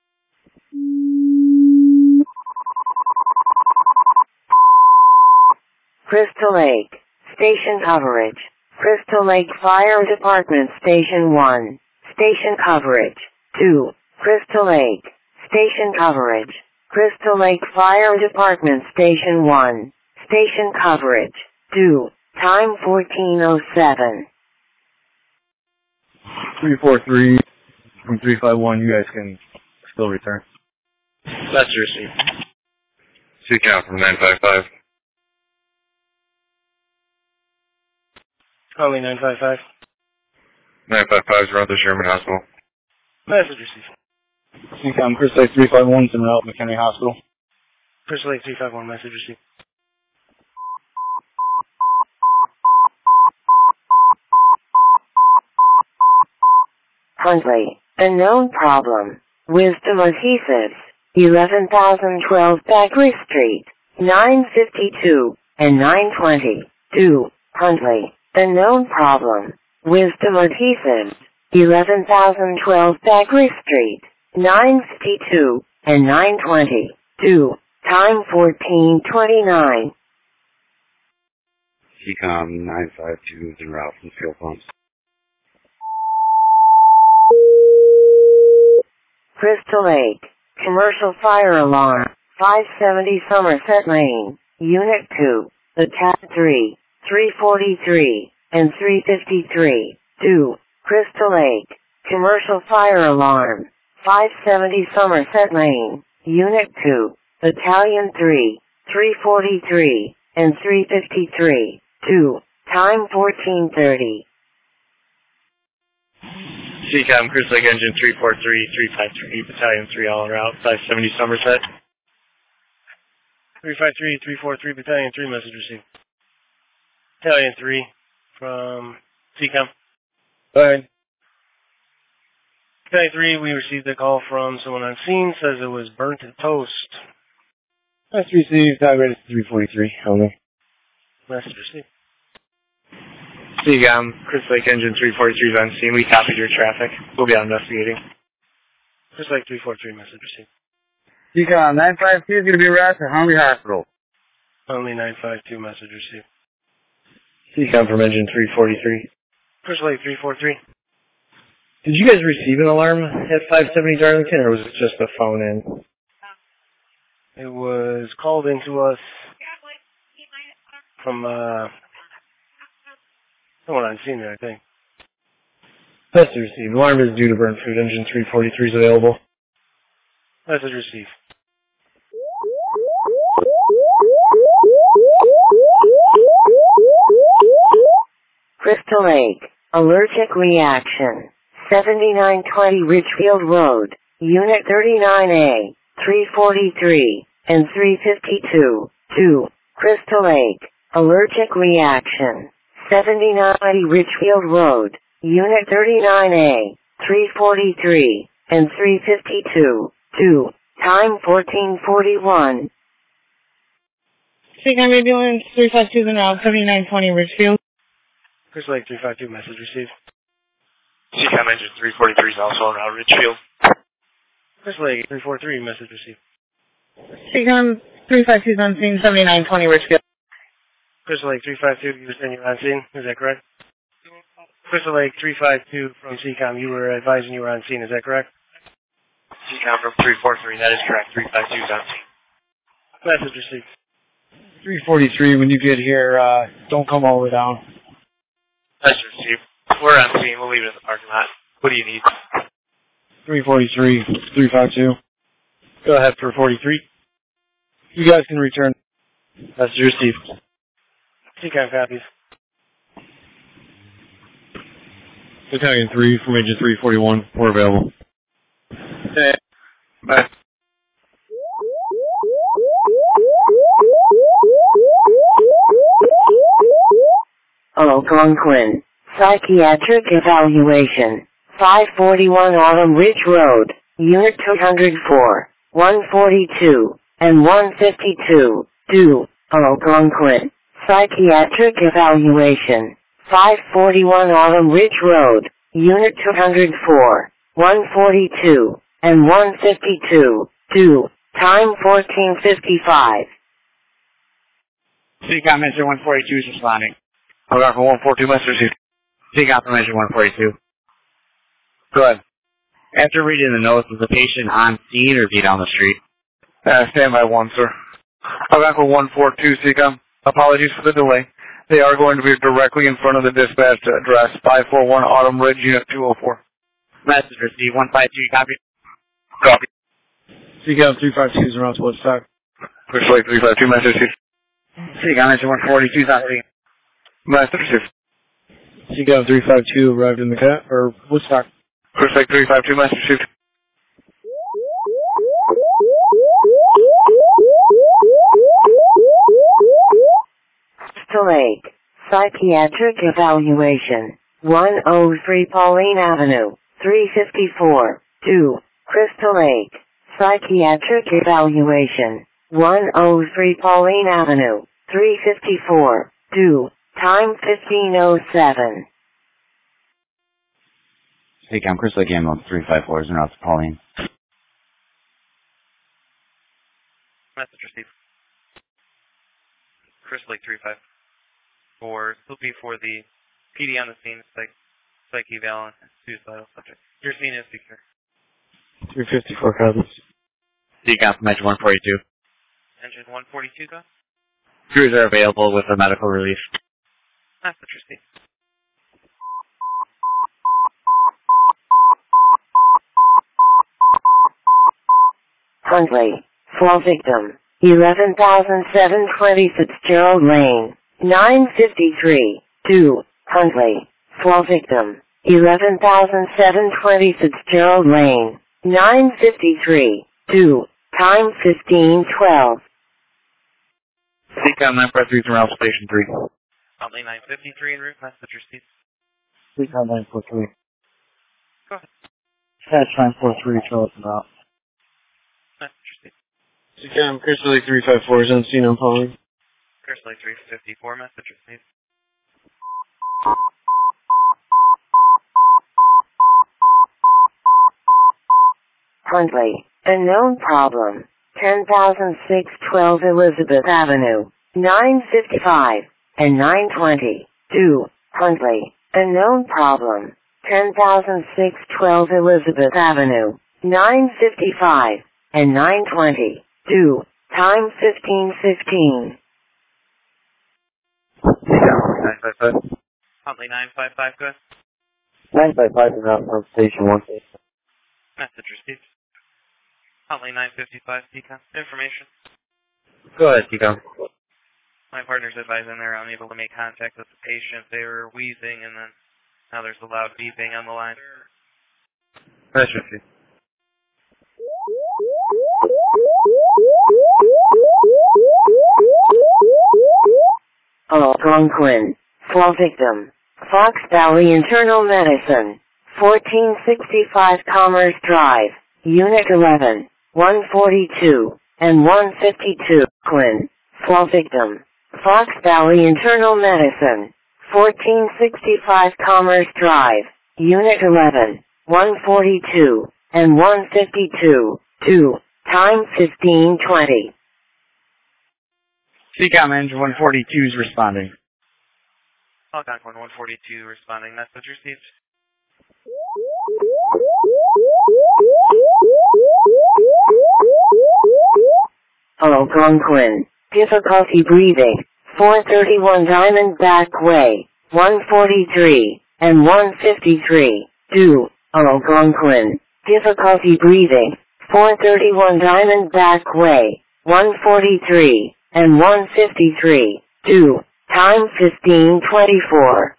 S1: Crystal Lake. Station coverage. Crystal Lake Fire Department Station one. Station coverage. two. Crystal Lake. Station coverage. Crystal Lake Fire Department Station one. Station coverage. two. Time fourteen oh seven.
S10: three four three from three five one, you guys can still return.
S8: That's received.
S3: Seagam from nine five five.
S14: Calling nine five five.
S12: nine five five is around the Sherman Hospital.
S14: Message received.
S10: C COM, Chris Lake three five one is en route, McHenry Hospital.
S14: Chris Lake three five one, message received.
S1: Huntley, a known problem. Wisdom Adhesives, eleven thousand twelve Bagley Street, nine fifty-two and nine twenty. two. Huntley, a known problem. Wisdom Adhesives, eleven thousand twelve Bagley Street, nine fifty-two and nine twenty. two. Time fourteen twenty-nine.
S5: C COM nine five two is en route from Fuel Pumps.
S1: Crystal Lake, commercial fire alarm, five seventy Somerset Lane, Unit two, the cat three, three forty-three, and three fifty-three. two. Crystal Lake, commercial fire alarm, five seventy Somerset Lane, Unit two, Battalion three, three forty-three, and three fifty-three. two. Time fourteen thirty.
S14: C COM, Chris Lake Engine three four three, three five three, Battalion three all en route, five seventy Somerset. three five three, three four three, Battalion three, message received. Battalion three from C COM.
S10: Go ahead.
S14: Battalion three, we received a call from someone on scene, says it was burnt to toast.
S10: That's received, target three forty-three, over.
S14: Message received. C COM, Chris Lake Engine three forty-three is on scene. We copied your traffic. We'll be out investigating. Chris Lake three forty-three, message received.
S10: C COM, nine five two is going to be harassed at Huntley Hospital.
S14: Only nine five two, message received.
S10: C COM from Engine three forty-three.
S14: Chris Lake three forty-three.
S10: Did you guys receive an alarm at five seventy Darlington, or was it just a phone in?
S14: It was called into us from, uh, someone on scene there, I think.
S10: Message received. Alarm is due to burn food. Engine three forty-three is available.
S14: Message received.
S1: Crystal Lake, allergic reaction, seventy-nine twenty Ridgefield Road, Unit thirty-nine A, three forty-three, and three fifty-two. two. Crystal Lake, allergic reaction, seventy-nine twenty Ridgefield Road, Unit thirty-nine A, three forty-three, and three fifty-two. two. Time fourteen forty-one.
S16: C COM ambulance three five two is en route, seventy-nine twenty Ridgefield.
S14: Chris Lake three five two, message received.
S8: C COM Engine three forty-three is also en route, Ridgefield.
S14: Chris Lake three forty-three, message received.
S16: C COM three five two is on scene, seventy-nine twenty Ridgefield.
S14: Crystal Lake three five two, you were saying you're on scene, is that correct? Crystal Lake three five two from C COM, you were advising you were on scene, is that correct?
S8: C COM from three four three, that is correct, three five two is on scene.
S14: Message received.
S10: three forty-three, when you get here, uh, don't come all the way down.
S8: Message received. We're on scene, we'll leave it in the parking lot. What do you need?
S10: three forty-three, three five two. Go ahead for forty-three. You guys can return. Message received.
S14: C COM copies.
S10: Battalion three from Engine three forty-one, we're available.
S8: Okay. Bye.
S1: Algonquin, psychiatric evaluation, five forty-one Autumn Ridge Road, Unit two hundred four, one forty-two, and one fifty-two. two. Algonquin, psychiatric evaluation, five forty-one Autumn Ridge Road, Unit two hundred four, one forty-two, and one fifty-two. two. Time fourteen fifty-five.
S6: C COM Engine one forty-two is responding. Algonquin for one forty-two, message received. C COM from Engine one forty-two. Go ahead. After reading the notes, was the patient on scene or is he down the street?
S10: Uh, stand by one, sir. Algonquin one forty-two, C COM. Apologies for the delay. They are going to be directly in front of the dispatch address, five forty-one Autumn Ridge, Unit two oh four.
S6: Message received, one five two, copy.
S10: Copy. C COM three five two is around Woodstock. Chris Lake three five two, message received.
S6: C COM Engine one forty-two is on scene.
S10: Message received.
S14: Seacom three five two arrived in the cat, or Woodstock.
S12: Chris Lake three five two, message received.
S1: Crystal Lake, psychiatric evaluation, one oh three Pauline Avenue, three fifty-four, two, Crystal Lake, psychiatric evaluation, one oh three Pauline Avenue, three fifty-four, two, time fifteen oh seven.
S6: Seacom Crystal Lake Ambulance three five four is en route to Pauline.
S17: Message received. Crystal Lake three five four, still be for the P D on the scene, psych, psych eval and suicidal subject. Your scene is secure.
S14: three fifty-four copies.
S6: Seacom from engine one forty-two.
S17: Engine one forty-two, go.
S6: Crews are available with a medical relief.
S17: Message received.
S1: Huntley, fall victim, eleven thousand seven hundred twenty Fitzgerald Lane, nine fifty-three, two, Huntley, fall victim, eleven thousand seven hundred twenty Fitzgerald Lane, nine fifty-three, two, time fifteen twelve.
S6: Seacom nine four three is en route to Station three.
S17: Huntley nine fifty-three en route, message received.
S4: Seacom nine four three.
S17: Go ahead.
S4: Hatch nine four three, show us about.
S17: Message received.
S14: Seacom Crystal Lake three five four is on scene on Pauline.
S17: Crystal Lake three fifty-four, message received.
S1: Huntley, a known problem, ten thousand six hundred twelve Elizabeth Avenue, nine fifty-five, and nine twenty, two, Huntley, a known problem, ten thousand six hundred twelve Elizabeth Avenue, nine fifty-five, and nine twenty, two, time fifteen fifteen.
S6: nine five five.
S17: Huntley nine five five, go ahead.
S4: nine five five is out from Station one.
S17: Message received. Huntley nine fifty-five, Seacom. Information.
S6: Go ahead, Seacom.
S17: My partner's advising they're unable to make contact with the patient. They were wheezing, and then now there's a loud beeping on the line.
S6: Message received.
S1: Algonquin, fall victim, Fox Valley Internal Medicine, fourteen sixty-five Commerce Drive, Unit eleven, one forty-two, and one fifty-two, Quinn, fall victim, Fox Valley Internal Medicine, fourteen sixty-five Commerce Drive, Unit eleven, one forty-two, and one fifty-two, two, time fifteen twenty.
S6: Seacom engine one forty-two is responding.
S17: Algonquin one forty-two responding. Message received.
S1: Algonquin, difficulty breathing, four thirty-one Diamondback Way, one forty-three, and one fifty-three, two, Algonquin, difficulty breathing, four thirty-one Diamondback Way, one forty-three, and one fifty-three, two, time fifteen twenty-four.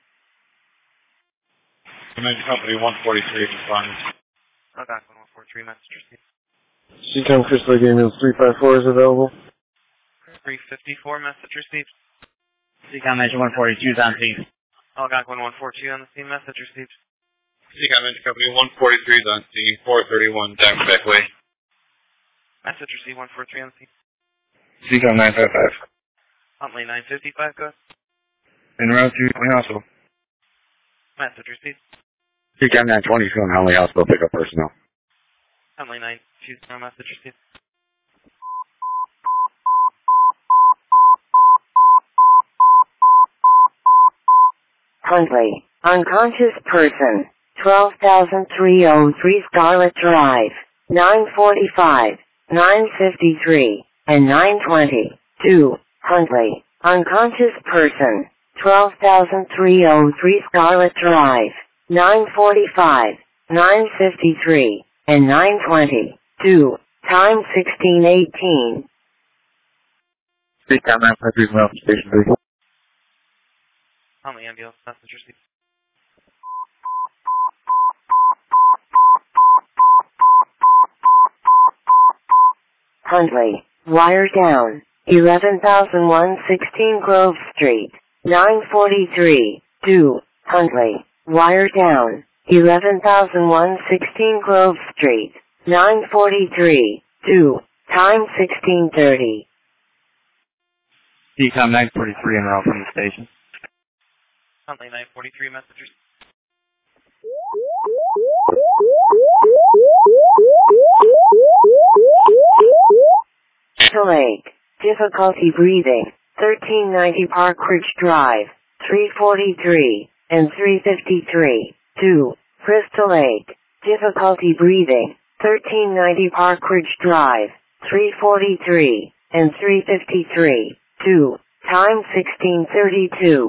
S12: Command Company one forty-three responding.
S17: Algonquin one forty-three, message received.
S14: Seacom Crystal Lake Ambulance three five four is available.
S17: three fifty-four, message received.
S6: Seacom engine one forty-two is on scene.
S17: Algonquin one forty-two on the scene, message received.
S3: Seacom Engine Company one forty-three is on scene, four thirty-one Diamondback Way.
S17: Message received, one forty-three on the scene.
S12: Seacom nine five five.
S17: Huntley nine fifty-five, go ahead.
S12: En route to Huntley Hospital.
S17: Message received.
S5: Seacom nine twenty is going to Huntley Hospital, pick up personnel.
S17: Huntley nine two zero, message received.
S1: Huntley, unconscious person, twelve thousand three oh three Scarlet Drive, nine forty-five, nine fifty-three, and nine twenty, two, Huntley, unconscious person, twelve thousand three oh three Scarlet Drive, nine forty-five, nine fifty-three, and nine twenty, two, time sixteen eighteen.
S5: Seacom nine five three from Station three.
S17: Huntley ambulance, message received.
S1: Huntley, wire down, eleven thousand one hundred sixteen Grove Street, nine forty-three, two, Huntley, wire down, eleven thousand one hundred sixteen Grove Street, nine forty-three, two, time sixteen thirty.
S6: C COM nine forty-three en route from the station.
S17: Huntley nine forty-three messages.
S1: Crystal Lake, difficulty breathing, thirteen ninety Park Ridge Drive, three forty-three, and three fifty-three, two, Crystal Lake, difficulty breathing, thirteen ninety Park Ridge Drive, three forty-three, and three fifty-three, two, time sixteen thirty-two.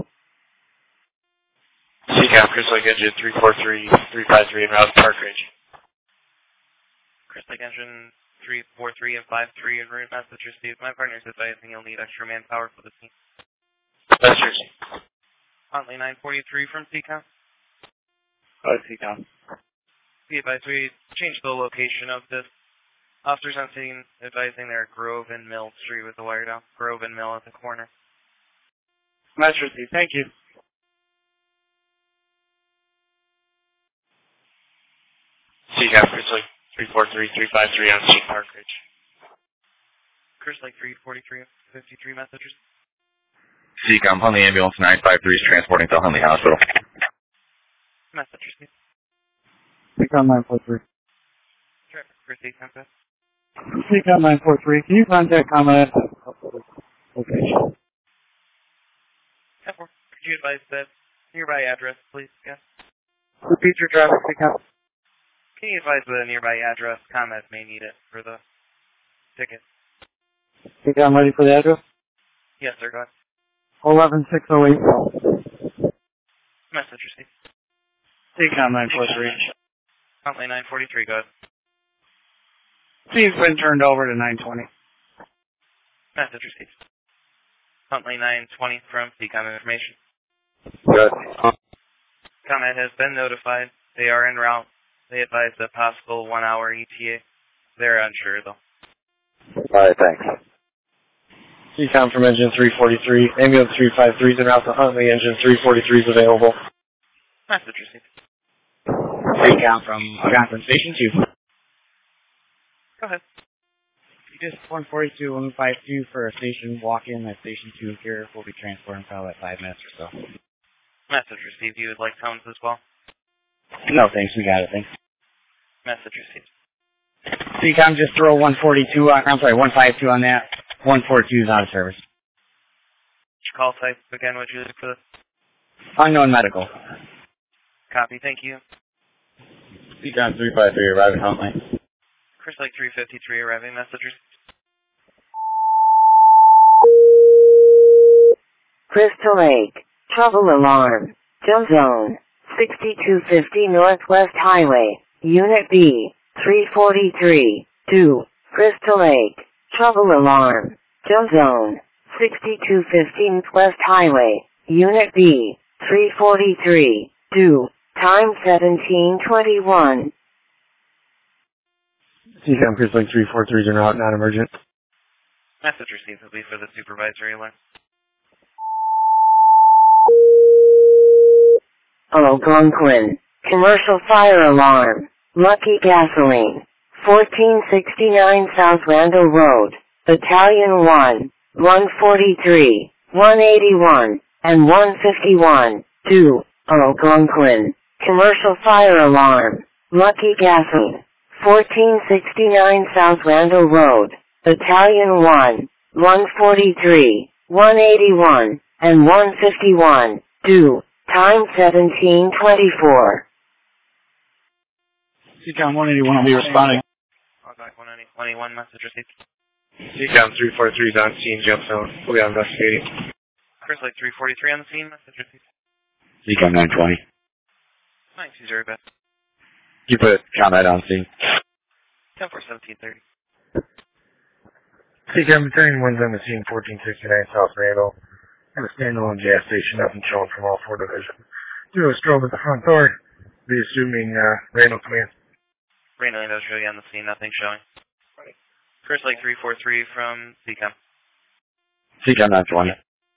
S8: C COM, Crystal Lake Engine three four three, three five three en route to Park Ridge.
S17: Crystal Lake Engine three four three and five three en route, message received. My partner's advising you'll need extra manpower for the scene.
S8: Message received.
S17: Huntley nine forty-three from C COM.
S6: Oh, C COM.
S17: Be advised, we changed the location of this. Officers on scene advising they're at Grove and Mill Street with the wire down. Grove and Mill at the corner.
S6: Message received. Thank you.
S8: C COM, Crystal Lake three four three, three five three on Street Park Ridge.
S17: Crystal Lake three forty-three fifty-three messages.
S5: C COM, Huntley Ambulance nine five three is transporting to Huntley Hospital.
S17: Message received.
S6: C COM nine forty-three.
S17: Traffic for C COM.
S6: C COM nine forty-three, can you contact comment location?
S17: ten four, could you advise that nearby address, please? Yes.
S6: Repeat your traffic, C COM.
S17: Can you advise the nearby address? ComEd may need it for the ticket.
S6: C COM ready for the address?
S17: Yes, sir, go ahead.
S6: eleven six oh eight.
S17: Message received.
S6: C COM nine forty-three.
S17: Huntley nine forty-three, go ahead.
S6: Scene's been turned over to nine twenty.
S17: Message received. Huntley nine twenty from C COM information.
S5: Good.
S17: ComEd has been notified. They are en route. They advise a possible one hour E T A. They're unsure, though.
S5: Alright, thanks.
S14: C COM from Engine three forty-three. Ambulance three five three is en route to Huntley. Engine three forty-three is available.
S17: Message received.
S6: C COM from Johnson Station two.
S17: Go ahead.
S6: Just one forty-two, one fifty-two for a station walk-in at Station two here. We'll be transporting probably about five minutes or so.
S17: Message received. You would like tones as well?
S6: No, thanks. We got it. Thanks.
S17: Message received.
S6: C COM, just throw one forty-two on, I'm sorry, one fifty-two on that. one forty-two is out of service.
S17: Which call type again would you look for this?
S6: Unknown medical.
S17: Copy. Thank you.
S5: C COM three five three arriving Huntley.
S17: Crystal Lake three fifty-three arriving. Message received.
S1: Crystal Lake, trouble alarm, jump zone, sixty-two fifty Northwest Highway, Unit B, three forty-three, two, Crystal Lake, trouble alarm, jump zone, sixty-two fifty Northwest Highway, Unit B, three forty-three, two, time seventeen twenty-one.
S14: C COM, Crystal Lake three forty-three is en route, non-emergent.
S17: Message received will be for the supervisory alert.
S1: Algonquin, commercial fire alarm, Lucky Gasoline, fourteen sixty-nine South Randall Road, Battalion one, one forty-three, one eighty-one, and one fifty-one, two, Algonquin, commercial fire alarm, Lucky Gasoline, fourteen sixty-nine South Randall Road, Battalion one, one forty-three, one eighty-one, and one fifty-one, two, time seventeen twenty-four.
S6: C COM one eighty-one will be responding.
S17: one eighty-one, message received.
S14: C COM three forty-three is on scene, jump zone. We'll be investigating.
S17: Crystal Lake three forty-three on the scene, message received.
S5: C COM nine twenty.
S17: nine two zero, best.
S5: You put ComEd on scene.
S17: ten four seventeen thirty.
S14: C COM Battalion one's on the scene, fourteen sixty-nine South Randall. At a standalone gas station, nothing shown from all four divisions. Do a strobe at the front door. Be assuming uh, Randall command.
S17: Randall Industrial on the scene, nothing showing. Chris Lake three four three from C COM.
S5: C COM nine twenty.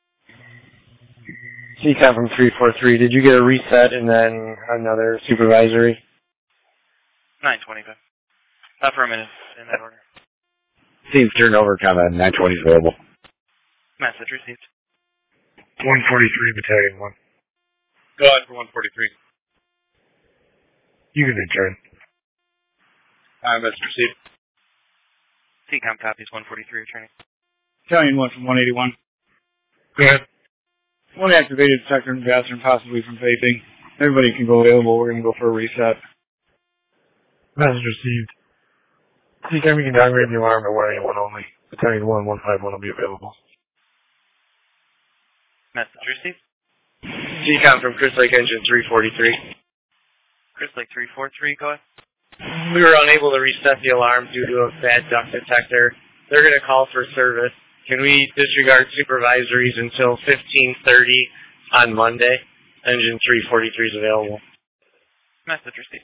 S14: C COM from three four three. Did you get a reset and then another supervisory?
S17: nine twenty-five. Affirmative in that order.
S5: Team's turned over, combat nine twenty is available.
S17: Message received.
S12: one forty-three, Battalion one.
S8: Go ahead for one forty-three.
S12: You can return.
S8: Uh, message received.
S17: C COM copies one forty-three returning.
S4: Battalion one from one eighty-one.
S12: Go ahead.
S4: One activated sector in the bathroom, possibly from vaping. Everybody can go available. We're going to go for a reset.
S12: Message received. C COM, you can downgrade the alarm to one eighty-one only. Battalion one, one fifty-one will be available.
S17: Message received.
S14: C COM from Chris Lake Engine three forty-three.
S17: Chris Lake three four three, go ahead.
S14: We were unable to reset the alarm due to a bad duct detector. They're going to call for service. Can we disregard supervisories until fifteen thirty on Monday? Engine three forty-three is available.
S17: Message received.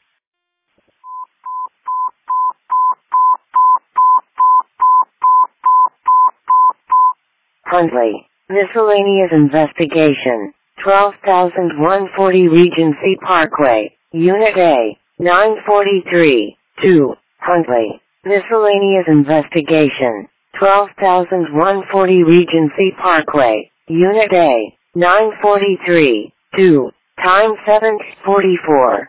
S1: Huntley, miscellaneous investigation, twelve thousand one hundred forty Regency Parkway, Unit A, nine forty-three, two, Huntley, miscellaneous investigation, twelve thousand one hundred forty Regency Parkway, Unit A, nine forty-three, two, time seven forty-four.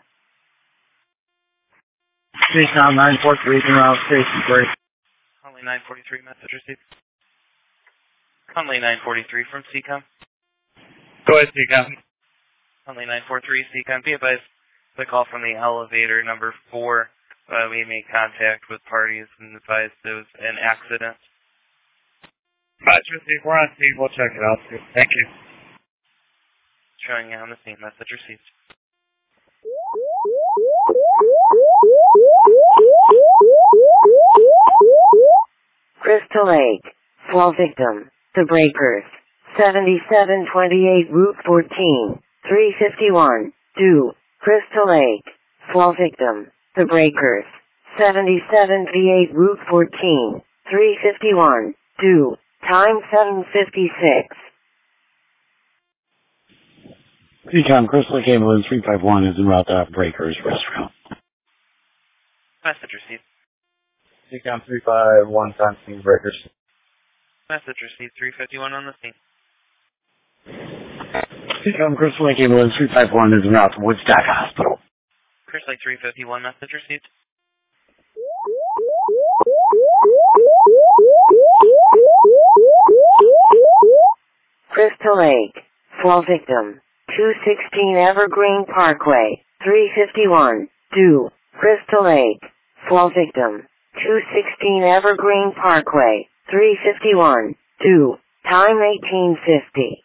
S4: C COM nine four three, around station three.
S17: Huntley nine forty-three, message received. Huntley nine forty-three from C COM.
S14: Go ahead, C COM.
S17: Huntley nine forty-three, C COM. Be advised, the call from the elevator number four. Uh, we made contact with parties and advised there was an accident.
S14: Roger, we're on scene. We'll check it out. Thank you.
S17: Showing you on the scene. Message received.
S1: Crystal Lake, fall victim, The Breakers, seventy-seven twenty-eight Route fourteen, three fifty-one, two, Crystal Lake, fall victim, The Breakers, seventy-seven twenty-eight Route fourteen, three fifty-one, two, time seven fifty-six.
S9: C COM, Crystal Lake Ambulance three five one is en route to Breakers Restaurant.
S17: Message received.
S14: C COM three five one, time scene Breakers.
S17: Message received. three fifty-one on the scene.
S9: C COM, Crystal Lake Ambulance three five one is en route to Woodstock Hospital.
S17: Chris Lake three fifty-one, message received.
S1: Crystal Lake, fall victim, two sixteen Evergreen Parkway, three fifty-one, two, Crystal Lake, fall victim, two sixteen Evergreen Parkway, three fifty-one, two, time eighteen fifty.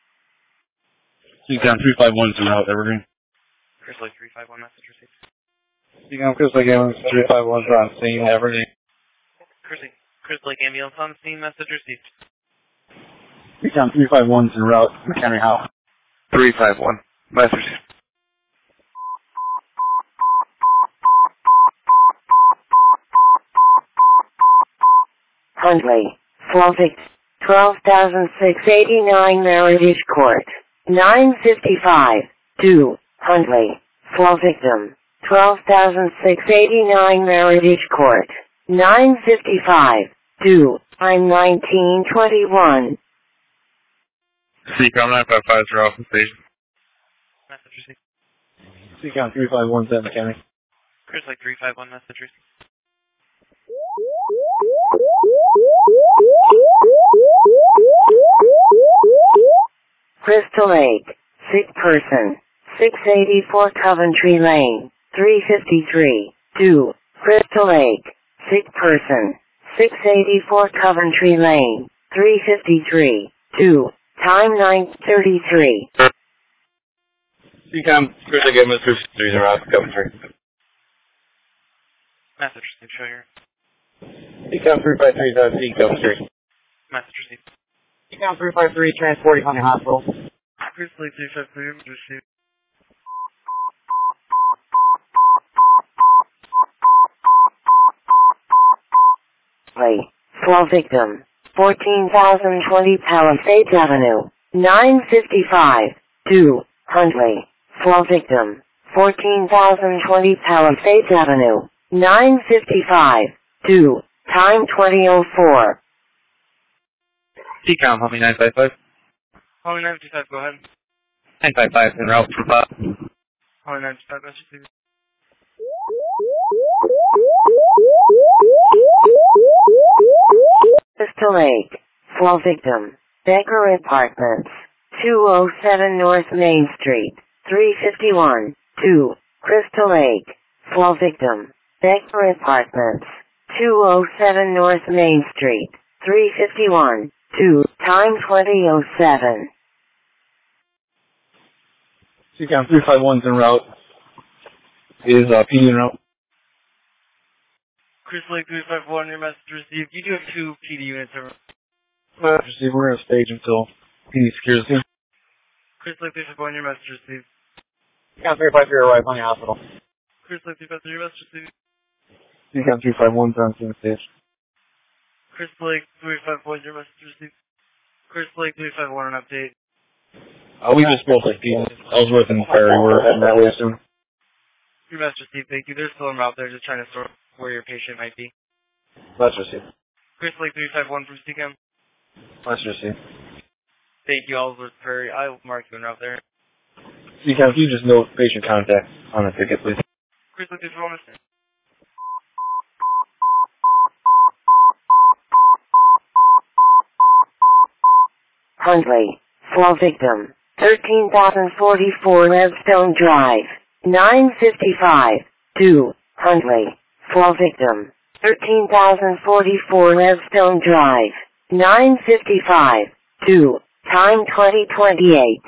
S13: C COM three five one is en route, Evergreen.
S17: Chris Lake three five one, message received.
S14: C COM, Chris Lake Ambulance three five one is on scene, Evergreen.
S17: Chris Lake, Chris Lake ambulance on scene, message received.
S9: C COM three five one is en route to McHenry House.
S14: three five one, message received.
S1: Huntley, fall victim, twelve thousand six hundred eighty-nine Meritage Court, nine fifty-five, two, Huntley, fall victim, twelve thousand six hundred eighty-nine Meritage Court, nine fifty-five, two, I'm nineteen twenty-one.
S12: C COM nine five five is off the station.
S17: Message received.
S14: C COM three five one, San McHenry.
S17: Chris Lake three five one, message received.
S1: Crystal Lake, sick person, six eighty-four Coventry Lane, three fifty-three, two, Crystal Lake, sick person, six eighty-four Coventry Lane, three fifty-three, two, time nine thirty-three.
S14: C COM, Chris Lake Ambulance three fifty-three is en route to Coventry.
S17: Message received, show your.
S14: C COM three five three is on scene, Coventry.
S17: Message received.
S6: C COM three five three, transporting Huntley Hospital.
S17: Chris Lake three five three, message received.
S1: Huntley. Flow victim. fourteen thousand twenty Palisades Avenue. nine fifty-five. two. Huntley. Flow victim. fourteen thousand twenty Palisades Avenue. nine fifty-five. two. Time twenty oh four.
S6: C COM, Huntley nine five five.
S17: Holly nine fifty-five, go ahead.
S6: nine five five, en route for Bob.
S17: Holly nine fifty-five, message please.
S1: Crystal Lake. Flow victim. Becker Apartments. two oh seven North Main Street. three fifty-one. two. Crystal Lake. Flow victim. Becker Apartments. two oh seven North Main Street. three fifty-one. two. Time twenty oh seven.
S10: C COM three five one's en route. Is uh, P D en route?
S17: Chris Lake three five one, your message received. You do have two P D units over.
S10: Uh, receive, we're going to stage until P D secures the scene.
S17: Chris Lake three five one, your message received.
S10: C COM three five zero, arrive on the hospital.
S17: Chris Lake three five three, your message received.
S10: C COM three five one's on scene stage.
S17: Chris Lake three five one, your message received. Chris Lake three five one, an update.
S10: Uh, we just spoke like P D. Ellsworth and Prairie, we're heading that way soon.
S17: Your message received, thank you. They're still en route. They're just trying to sort where your patient might be.
S10: Let's receive.
S17: Chris Lake three five one from C COM.
S10: Let's receive.
S17: Thank you, Ellsworth Prairie. I'll mark you en route there.
S10: C COM, can you just note patient contact on the ticket, please?
S17: Chris Lake three five one.
S1: Huntley. Flow victim. thirteen thousand forty-four Redstone Drive. nine fifty-five. two. Huntley. Flow victim. thirteen thousand forty-four Redstone Drive. nine fifty-five. two. Time twenty twenty-eight.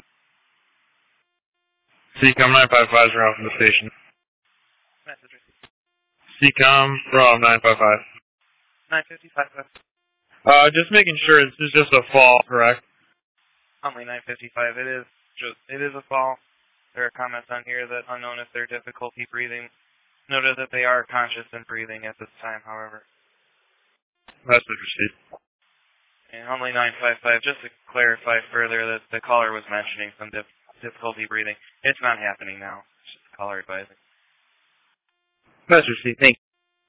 S12: C COM nine five five is around from the station.
S17: Message received.
S12: C COM from nine five five.
S17: nine fifty-five,
S12: Uh, just making sure this is just a fall, correct?
S17: Huntley nine fifty-five, it is just, it is a fall. There are comments on here that unknown if they're difficulty breathing. Noted that they are conscious and breathing at this time, however.
S12: Message received.
S17: And Huntley nine five five, just to clarify further that the caller was mentioning some dif difficulty breathing. It's not happening now. It's just the caller advising.
S6: Message received, thank you.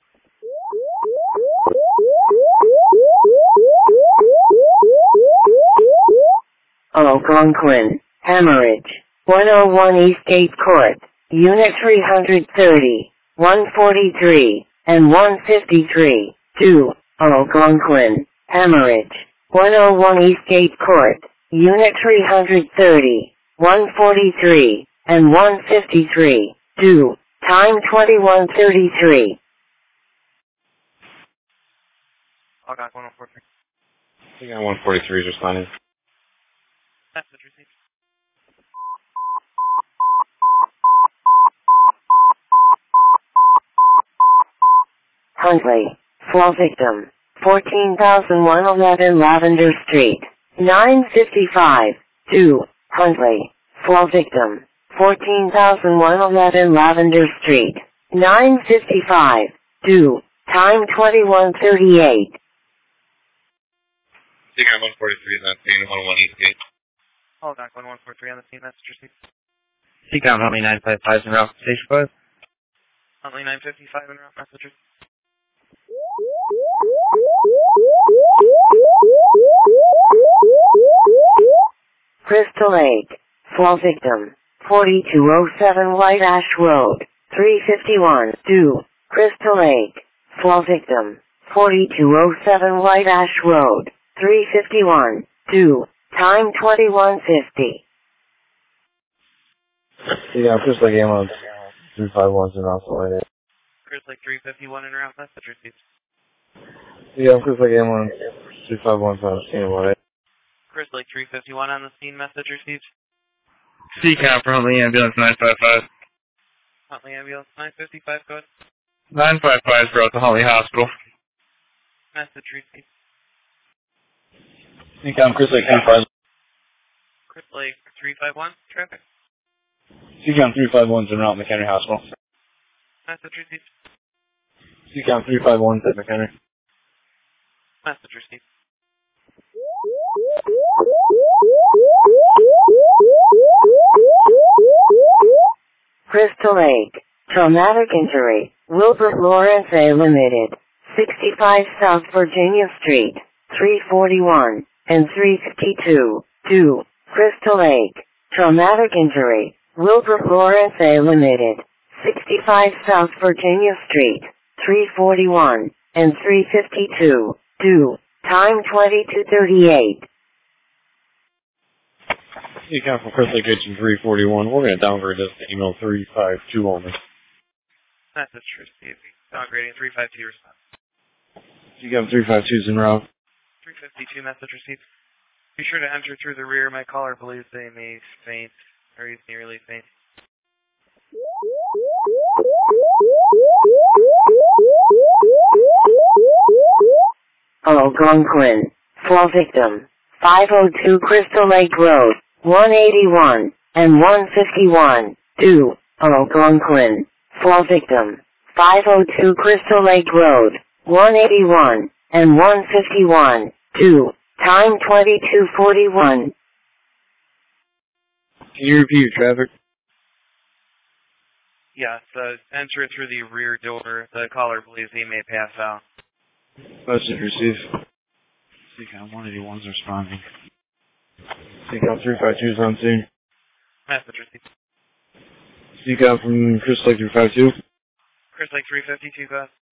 S1: Algonquin. Hemorrhage. one oh one Eastgate Court. Unit three thirty. one forty-three. And one fifty-three. two. Algonquin. Hemorrhage. one oh one Eastgate Court. Unit three thirty. one forty-three. And one fifty-three. two. Time twenty-one thirty-three.
S17: Algonquin one forty-three.
S10: C COM one forty-three is responding.
S17: Message received.
S1: Huntley. Flow victim. fourteen thousand one hundred eleven Lavender Street. nine fifty-five. two. Huntley. Flow victim. fourteen thousand one hundred eleven Lavender Street. nine fifty-five. two. Time twenty-one thirty-eight.
S3: C COM one forty-three is on scene, one oh one Eastgate.
S17: Algonquin one forty-three on the scene, message received.
S6: C COM, Huntley nine five five is en route for station five.
S17: Huntley nine fifty-five en route, message received.
S1: Crystal Lake. Flow victim. forty-two oh seven White Ash Road. three fifty-one. two. Crystal Lake. Flow victim. forty-two oh seven White Ash Road. three fifty-one. two. Time twenty-one fifty.
S10: Yeah, just like ammo three five one's en route, something like that.
S17: Chris Lake three fifty-one en route, message received.
S10: Yeah, just like ammo three five one's on scene, what?
S17: Chris Lake three fifty-one on the scene, message received.
S12: C COM for Huntley Ambulance nine five five.
S17: Huntley Ambulance nine fifty-five, go ahead.
S12: nine five five is brought to Huntley Hospital.
S17: Message received.
S10: C COM, Chris Lake three five.
S17: Chris Lake three five one, traffic.
S10: C COM three five one's en route, McHenry Hospital.
S17: Message received.
S10: C COM three five one's at McHenry.
S17: Message received.
S1: Crystal Lake. Traumatic injury. Wilbert Lawrence A. Limited. sixty-five South Virginia Street. three forty-one and three fifty-two. two. Crystal Lake. Traumatic injury. Wilbert Lawrence A. Limited. sixty-five South Virginia Street. three forty-one and three fifty-two. two. Time twenty-two thirty-eight.
S4: You count from Crystal Lake Kitchen three forty-one. We're going to downgrade this to email three five two only.
S17: Message received. Downgrading three five two response.
S4: You got three five twos en route.
S17: three fifty-two message received. Be sure to enter through the rear. My caller believes they may faint, or he's nearly faint.
S1: Algonquin. Fall victim. five oh two Crystal Lake Road. one eighty-one and one fifty-one. two. Algonquin. Fall victim. five oh two Crystal Lake Road. one eighty-one and one fifty-one. two. Time twenty-two forty-one.
S4: Can you repeat your traffic?
S17: Yes, uh, enter through the rear door. The caller believes he may pass out.
S4: Message received.
S13: C COM one eighty-one's responding.
S4: C COM three five two's on scene.
S17: Message received.
S4: C COM from Crystal Lake three five two.
S17: Crystal Lake three fifty-two, go ahead.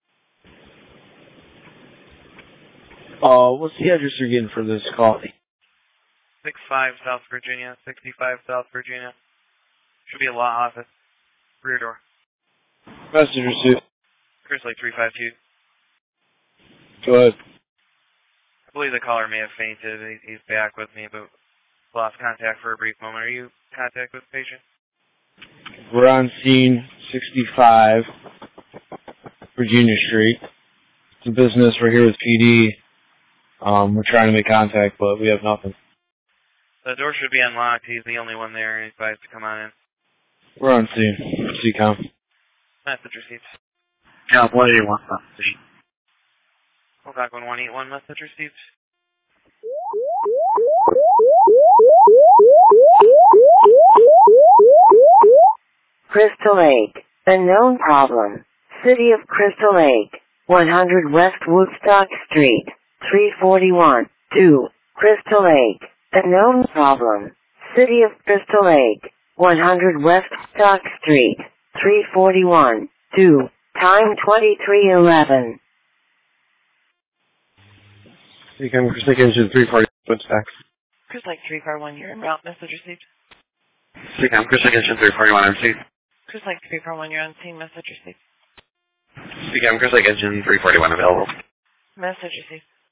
S4: Uh, what's the address you're getting for this call?
S17: six five South Virginia, sixty-five South Virginia. Should be a law office. Rear door.
S4: Message received.
S17: Crystal Lake three five two.
S4: Go ahead.
S17: I believe the caller may have fainted. He- He's back with me, but lost contact for a brief moment. Are you in contact with the patient?
S4: We're on scene sixty-five Virginia Street. It's a business. We're here with P D. Um, we're trying to make contact, but we have nothing.
S17: The door should be unlocked. He's the only one there. He's advised to come on in.
S4: We're on scene. C COM.
S17: Message received.
S13: COM one eighty-one on scene.
S17: Algonquin one eighty-one, message received.
S1: Crystal Lake. Unknown problem. City of Crystal Lake. one hundred West Woodstock Street. three forty-one. two. Crystal Lake. Unknown problem. City of Crystal Lake. one hundred West Woodstock Street. three forty-one. two. Time twenty-three eleven.
S4: C COM Crystal Lake Engine three forty Woodstock.
S7: Crystal Lake three four one, you're en route. Message received.
S5: C COM Crystal Lake Engine three forty-one M C.
S7: Crystal Lake three four one, you're on scene. Message received.
S5: C COM Crystal Lake Engine three forty-one available.
S7: Message received.